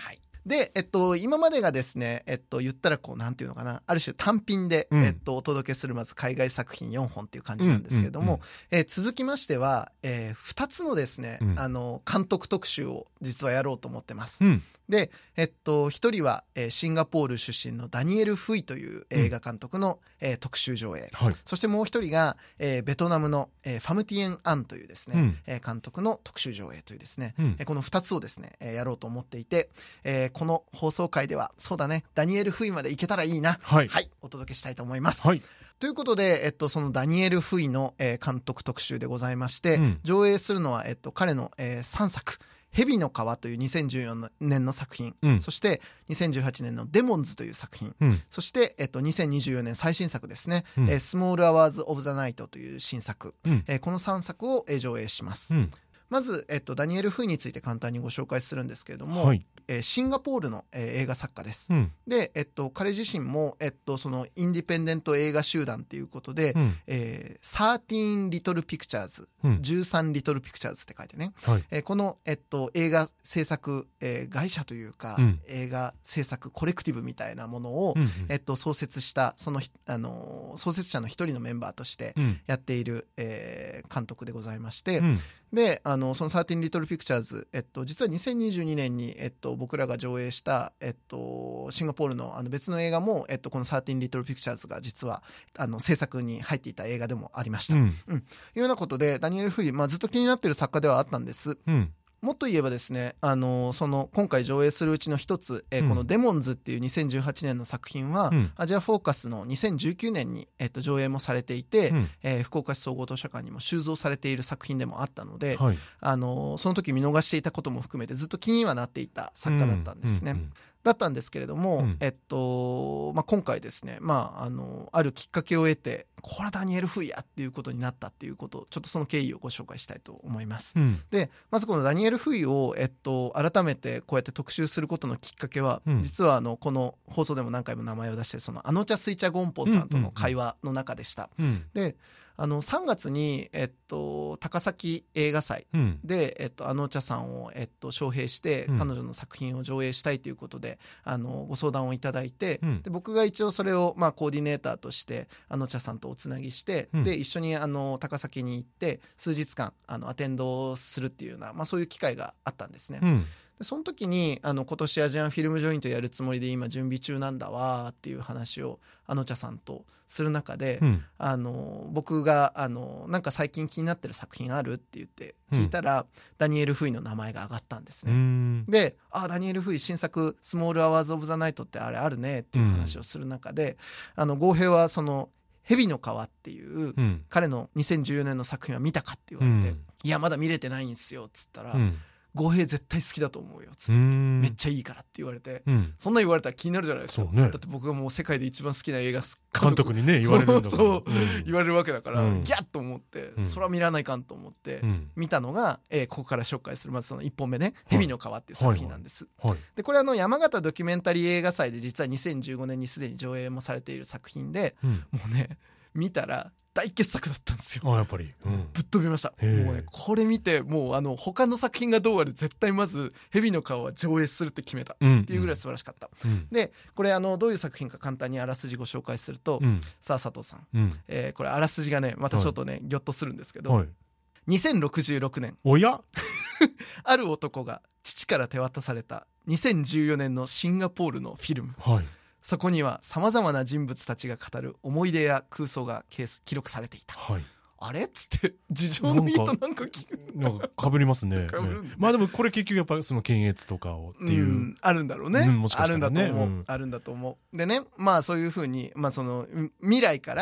で、今までがですね、言ったらこう、なんていうのかな、ある種単品で、お届けするまず海外作品4本っていう感じなんですけれども、続きましては、2つのですね、監督特集を実はやろうと思ってます。で、一人は、シンガポール出身のダニエル・フイという映画監督の、特集上映。そしてもう一人が、ベトナムの、ファムティエン・アンというですね、監督の特集上映というですね、この2つをですね、やろうと思っていて、この放送回では、そうだね、ダニエル・フイまで行けたらいいな。はい、お届けしたいと思います。ということで、そのダニエル・フイの、監督特集でございまして、上映するのは、彼の、3作。蛇の川という2014年の作品、そして2018年のデモンズという作品、そして、2024年最新作ですね、スモールアワーズ・オブ・ザ・ナイトという新作、この3作を、上映します。まず、ダニエル・フイについて簡単にご紹介するんですけれども、シンガポールの、映画作家です。で、彼自身も、そのインディペンデント映画集団ということで、13 Little Pictures、13 Little Pictures って書いてね、この、映画制作、会社というか、映画制作コレクティブみたいなものを、創設したその、創設者の一人のメンバーとしてやっている、監督でございまして、で、その13 Little Pictures、実は2022年に、僕らが上映した、シンガポールの、別の映画も、この13 Little Pictures が実は、制作に入っていた映画でもありました。いうようなことで、ダニエル・フイ、ずっと気になっている作家ではあったんです。もっと言えばですね、その今回上映するうちの一つ、このデモンズっていう2018年の作品は、アジアフォーカスの2019年に、上映もされていて、福岡市総合図書館にも収蔵されている作品でもあったので、その時見逃していたことも含めてずっと気にはなっていた作家だったんですね。だったんですけれども、今回ですね、あるきっかけを得て、これはダニエル・フイやっていうことになったっていうこと、ちょっとその経緯をご紹介したいと思います。で、まずこのダニエル・フイを、改めてこうやって特集することのきっかけは、実はこの放送でも何回も名前を出している、そのアノチャ・スイチャ・ゴンポンさんとの会話の中でした。で、3月に、高崎映画祭で、アノチャさんを、招聘して、彼女の作品を上映したいということで、ご相談をいただいて、で僕が一応それを、コーディネーターとして、アノチャさんとおつなぎして、で、一緒に、高崎に行って、数日間、アテンドするっていうような、そういう機会があったんですね。でその時に今年アジアンフィルムジョイントやるつもりで今準備中なんだわっていう話をアノチャさんとする中で、僕がなんか最近気になってる作品あるって言って聞いたら、ダニエル・フイの名前が挙がったんですね。で、ダニエル・フイ新作スモールアワーズ・オブ・ザ・ナイトってあれあるねっていう話をする中で、郷平はその蛇の川っていう、彼の2014年の作品は見たかって言われて、いやまだ見れてないんですよっつったら、郷平絶対好きだと思うよっつって、めっちゃいいからって言われて、そんな言われたら気になるじゃないですか。だって僕がもう世界で一番好きな映画監督にね言われるんだから、 そう言われるわけだから、ギャッと思って、それは見らないかんと思って、見たのが、ここから紹介するまずその1本目ね、蛇の川っていう作品なんです。でこれ山形ドキュメンタリー映画祭で実は2015年にすでに上映もされている作品で、もうね見たら大傑作だったんですよ。 やっぱり、 ぶっ飛びました。もうねこれ見てもう他の作品がどうあれ絶対まず蛇の川は上映するって決めたっていうぐらい素晴らしかった。でこれどういう作品か簡単にあらすじご紹介すると、さあ佐藤さん、これあらすじがねまたちょっとね、ギョッとするんですけど、2066年おやある男が父から手渡された2014年のシンガポールのフィルム、そこにはさまざまな人物たちが語る思い出や空想が記録されていた。あれっつって事情の意図なんかかぶりますね。でもこれ結局やっぱりその検閲とかをっていう、 あるんだろうね。 もしかしたらねあるんだと思う。でねそういうふうにその未来から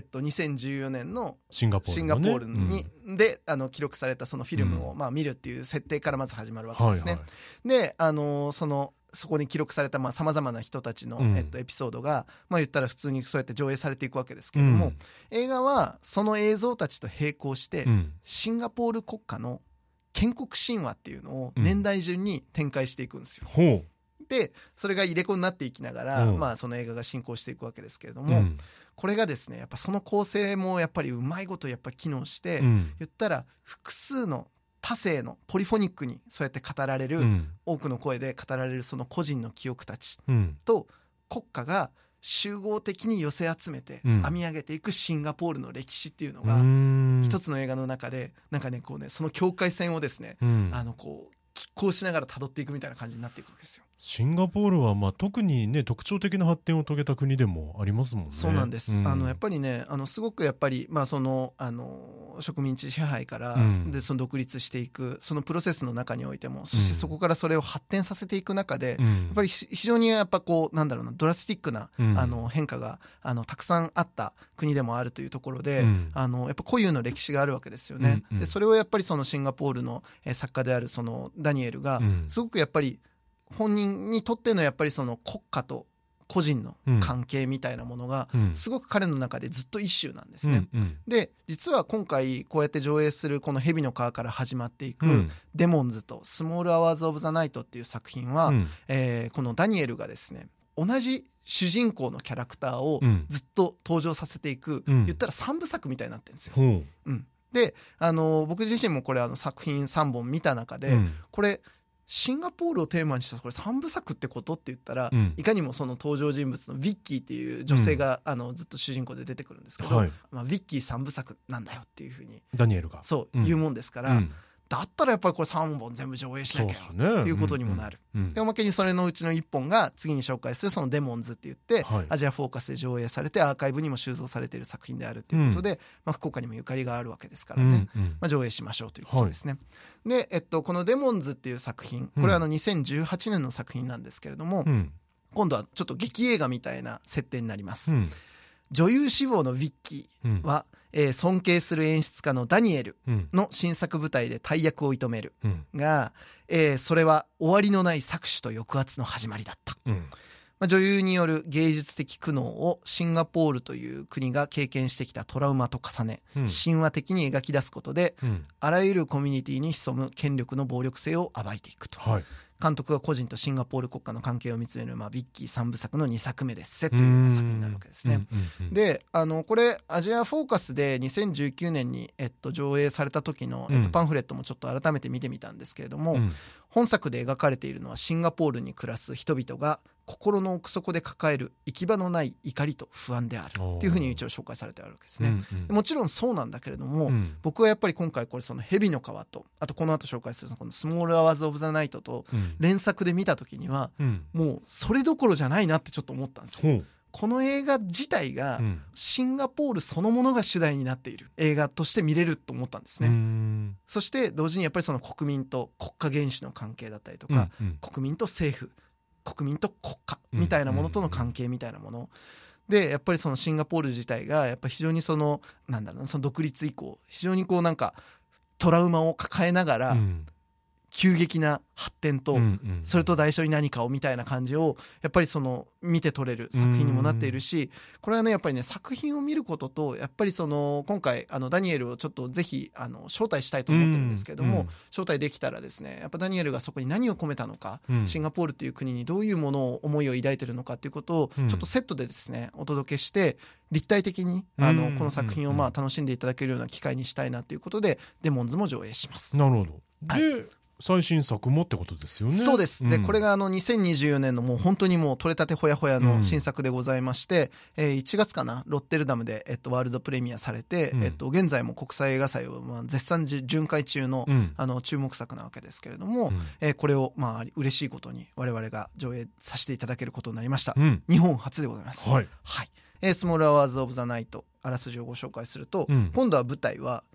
、2014年のシンガポールに、で記録されたそのフィルムを見るっていう設定からまず始まるわけですね。でそこに記録されたさまざまな人たちの、エピソードが、言ったら普通にそうやって上映されていくわけですけれども、映画はその映像たちと並行して、シンガポール国家の建国神話っていうのを年代順に展開していくんですよ。でそれが入れ子になっていきながら、その映画が進行していくわけですけれども、これがですねやっぱその構成もやっぱりうまいことやっぱ機能して、言ったら複数の多声のポリフォニックにそうやって語られる、多くの声で語られるその個人の記憶たちと、国家が集合的に寄せ集めて編み上げていくシンガポールの歴史っていうのが一つの映画の中でなんかねこうねその境界線をですね、こう拮抗しながら辿っていくみたいな感じになっていくわけですよ。 シンガポールはまあ特にね特徴的な発展を遂げた国でもありますもんね。 そうなんです、やっぱりねすごくやっぱり、まあ、その植民地支配から、でその独立していくそのプロセスの中においても、そしてそこからそれを発展させていく中で、やっぱり非常にやっぱこうなんだろうなドラスティックな、変化がたくさんあった国でもあるというところで、やっぱ固有の歴史があるわけですよね。でそれをやっぱりそのシンガポールの作家であるそのダニエルが、すごくやっぱり本人にとってのやっぱりその国家と個人の関係みたいなものがすごく彼の中でずっとイシューなんですね。で実は今回こうやって上映するこの蛇の川から始まっていくデモンズとスモールアワーズオブザナイトっていう作品は、このダニエルがですね同じ主人公のキャラクターをずっと登場させていく、言ったら3部作みたいになってるんですよ。で僕自身もこれ作品3本見た中で、これシンガポールをテーマにしたこれ3部作ってことって言ったら、いかにもその登場人物のヴィッキーっていう女性が、ずっと主人公で出てくるんですけど、ヴィッキー3部作なんだよっていうふうにダニエルがそう言うもんですから、だったらやっぱりこれ3本全部上映しなきゃっていうことにもなる。でおまけにそれのうちの1本が次に紹介するそのデモンズって言って、アジアフォーカスで上映されてアーカイブにも収蔵されている作品であるということで、福岡にもゆかりがあるわけですからね、上映しましょうということですね。で、このデモンズっていう作品、これは2018年の作品なんですけれども、今度はちょっと劇映画みたいな設定になります。女優志望のヴィッキーは、尊敬する演出家のダニエルの新作舞台で大役を射止める、が、それは終わりのない搾取と抑圧の始まりだった。女優による芸術的苦悩をシンガポールという国が経験してきたトラウマと重ね、神話的に描き出すことで、あらゆるコミュニティに潜む権力の暴力性を暴いていくと。監督が個人とシンガポール国家の関係を見つめる、ヴィッキー3部作の2作目ですという作品になるわけですね。でこれアジアフォーカスで2019年に、上映された時の、パンフレットもちょっと改めて見てみたんですけれども、本作で描かれているのはシンガポールに暮らす人々が心の奥底で抱える行き場のない怒りと不安であるっていうふうに一応紹介されてあるわけですね。もちろんそうなんだけれども、僕はやっぱり今回これその蛇の川と、あとこの後紹介するこのスモールアワーズオブザナイトと連作で見た時には、もうそれどころじゃないなってちょっと思ったんですよ。この映画自体がシンガポールそのものが主題になっている映画として見れると思ったんですね。そして同時にやっぱりその国民と国家元首の関係だったりとか、国民と政府、国民と国家みたいなものとの関係みたいなもので、やっぱりそのシンガポール自体がやっぱ非常にそのなんだろうな、その独立以降非常にこうなんかトラウマを抱えながら、急激な発展と、それと代償に何かをみたいな感じをやっぱりその見て取れる作品にもなっているし、これはねやっぱりね作品を見ることと、やっぱりその今回ダニエルをちょっとぜひ招待したいと思ってるんですけれども、招待できたらですね、やっぱダニエルがそこに何を込めたのか、シンガポールという国にどういうものを思いを抱いているのかということをちょっとセットでですねお届けして、立体的にこの作品を楽しんでいただけるような機会にしたいなということで、デモンズも上映します。 なるほど。で、最新作もってことですよね。 そうです。で、これが2024年のもう本当にもう取れたてほやほやの新作でございまして、1月かな、ロッテルダムで、ワールドプレミアされて、現在も国際映画祭を絶賛巡回中の、注目作なわけですけれども、これを嬉しいことに我々が上映させていただけることになりました。日本初でございます。スモールアワーズオブザナイト、あらすじをご紹介すると、今度は舞台は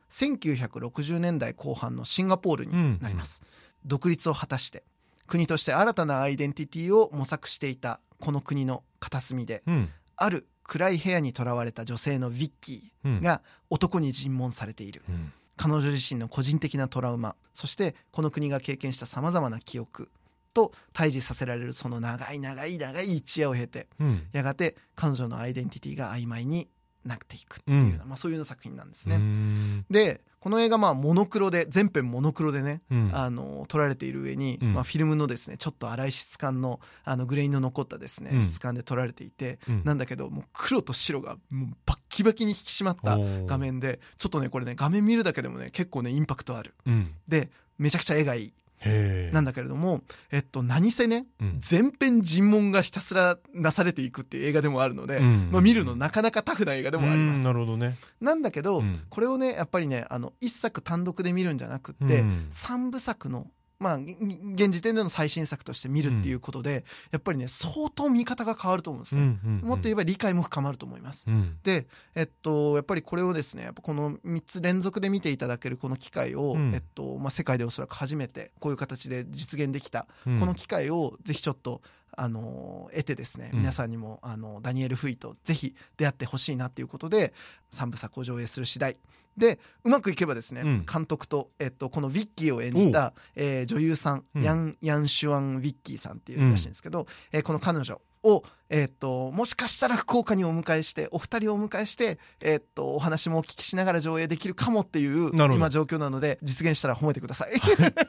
1960年代後半のシンガポールになります。独立を果たして国として新たなアイデンティティを模索していたこの国の片隅で、ある暗い部屋に囚われた女性のヴィッキーが男に尋問されている。彼女自身の個人的なトラウマ、そしてこの国が経験したさまざまな記憶と対峙させられるその長い一夜を経て、やがて彼女のアイデンティティが曖昧になっていくっていう、そういうような作品なんですね。でこの映画モノクロで、全編モノクロでね、撮られている上に、フィルムのですねちょっと粗い質感のグレインの残ったですね、質感で撮られていて、なんだけどもう黒と白がもうバッキバキに引き締まった画面で、ちょっとねこれね画面見るだけでもね結構ねインパクトある、でめちゃくちゃ絵がいいなんだけれども、何せね、全編尋問がひたすらなされていくっていう映画でもあるので、見るのなかなかタフな映画でもあります。 なるほどね。 なんだけど、これをねやっぱりね一作単独で見るんじゃなくって、3部作の現時点での最新作として見るっていうことで、やっぱりね相当見方が変わると思うんですね、もっと言えば理解も深まると思います、で、やっぱりこれをですねやっぱこの3つ連続で見ていただけるこの機会を、世界でおそらく初めてこういう形で実現できた、この機会をぜひちょっと得てですね、皆さんにもダニエル・フイとぜひ出会ってほしいなっていうことで3部作を上映する次第で、うまくいけばですね、監督と、このウィッキーを演じた、女優さん、ヤン・シュワン・ウィッキーさんっていうらしいんですけど、この彼女を、もしかしたら福岡にお迎えしてお二人をお迎えして、お話もお聞きしながら上映できるかもっていう今状況なので、実現したら褒めてください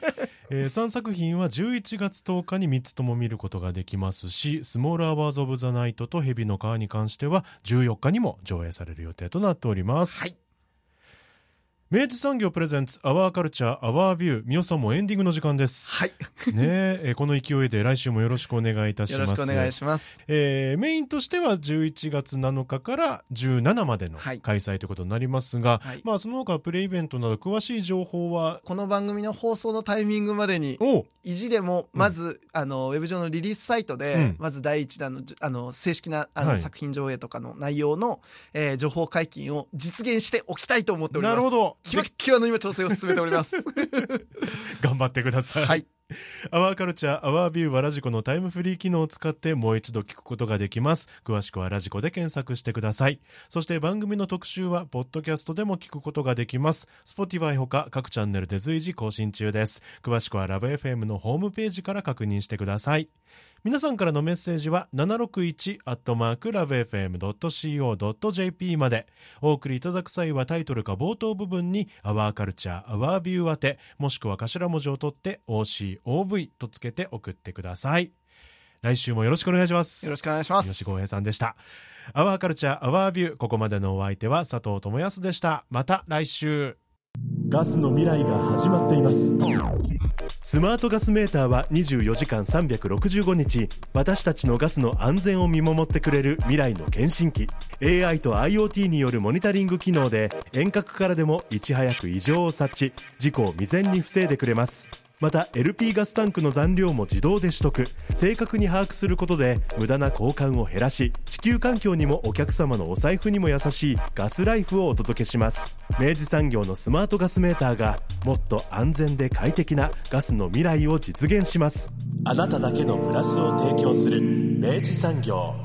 3作品は11月10日に3つとも見ることができますし、スモールアワーズ・オブ・ザ・ナイトと蛇の皮に関しては14日にも上映される予定となっております。はい、明治産業プレゼンツアワーカルチャーアワービュー、皆さんもエンディングの時間です。 はいね、この勢いで来週もよろしくお願いいたします。 よろしくお願いします。 メインとしては11月7日から17までの開催ということになりますが、その他プレイベントなど詳しい情報はこの番組の放送のタイミングまでに意地でもまず、ウェブ上のリリースサイトで、まず第1弾の正式な作品上映とかの内容の、情報解禁を実現しておきたいと思っております。 なるほど。 キワッキワの今調整を進めております頑張ってください。はい、アワーカルチャーアワービューはラジコのタイムフリー機能を使ってもう一度聞くことができます。詳しくはラジコで検索してください。そして番組の特集はポッドキャストでも聞くことができます。 Spotify ほか各チャンネルで随時更新中です。詳しくはラブ FM のホームページから確認してください。皆さんからのメッセージは 761@lovefm.co.jp まで。お送りいただく際はタイトルか冒頭部分にアワーカルチャーアワービュー宛て、もしくは頭文字を取って OCOV とつけて送ってください。来週もよろしくお願いします。 よろしくお願いします。 吉豪平さんでした。アワーカルチャーアワービュー、ここまでのお相手は佐藤智康でした。また来週。ガスの未来が始まっています。スマートガスメーターは24時間365日私たちのガスの安全を見守ってくれる未来の検診機。 AI と IoT によるモニタリング機能で遠隔からでもいち早く異常を察知、事故を未然に防いでくれます。また LP ガスタンクの残量も自動で取得、正確に把握することで無駄な交換を減らし、地球環境にもお客様のお財布にも優しいガスライフをお届けします。明治産業のスマートガスメーターがもっと安全で快適なガスの未来を実現します。あなただけのプラスを提供する明治産業。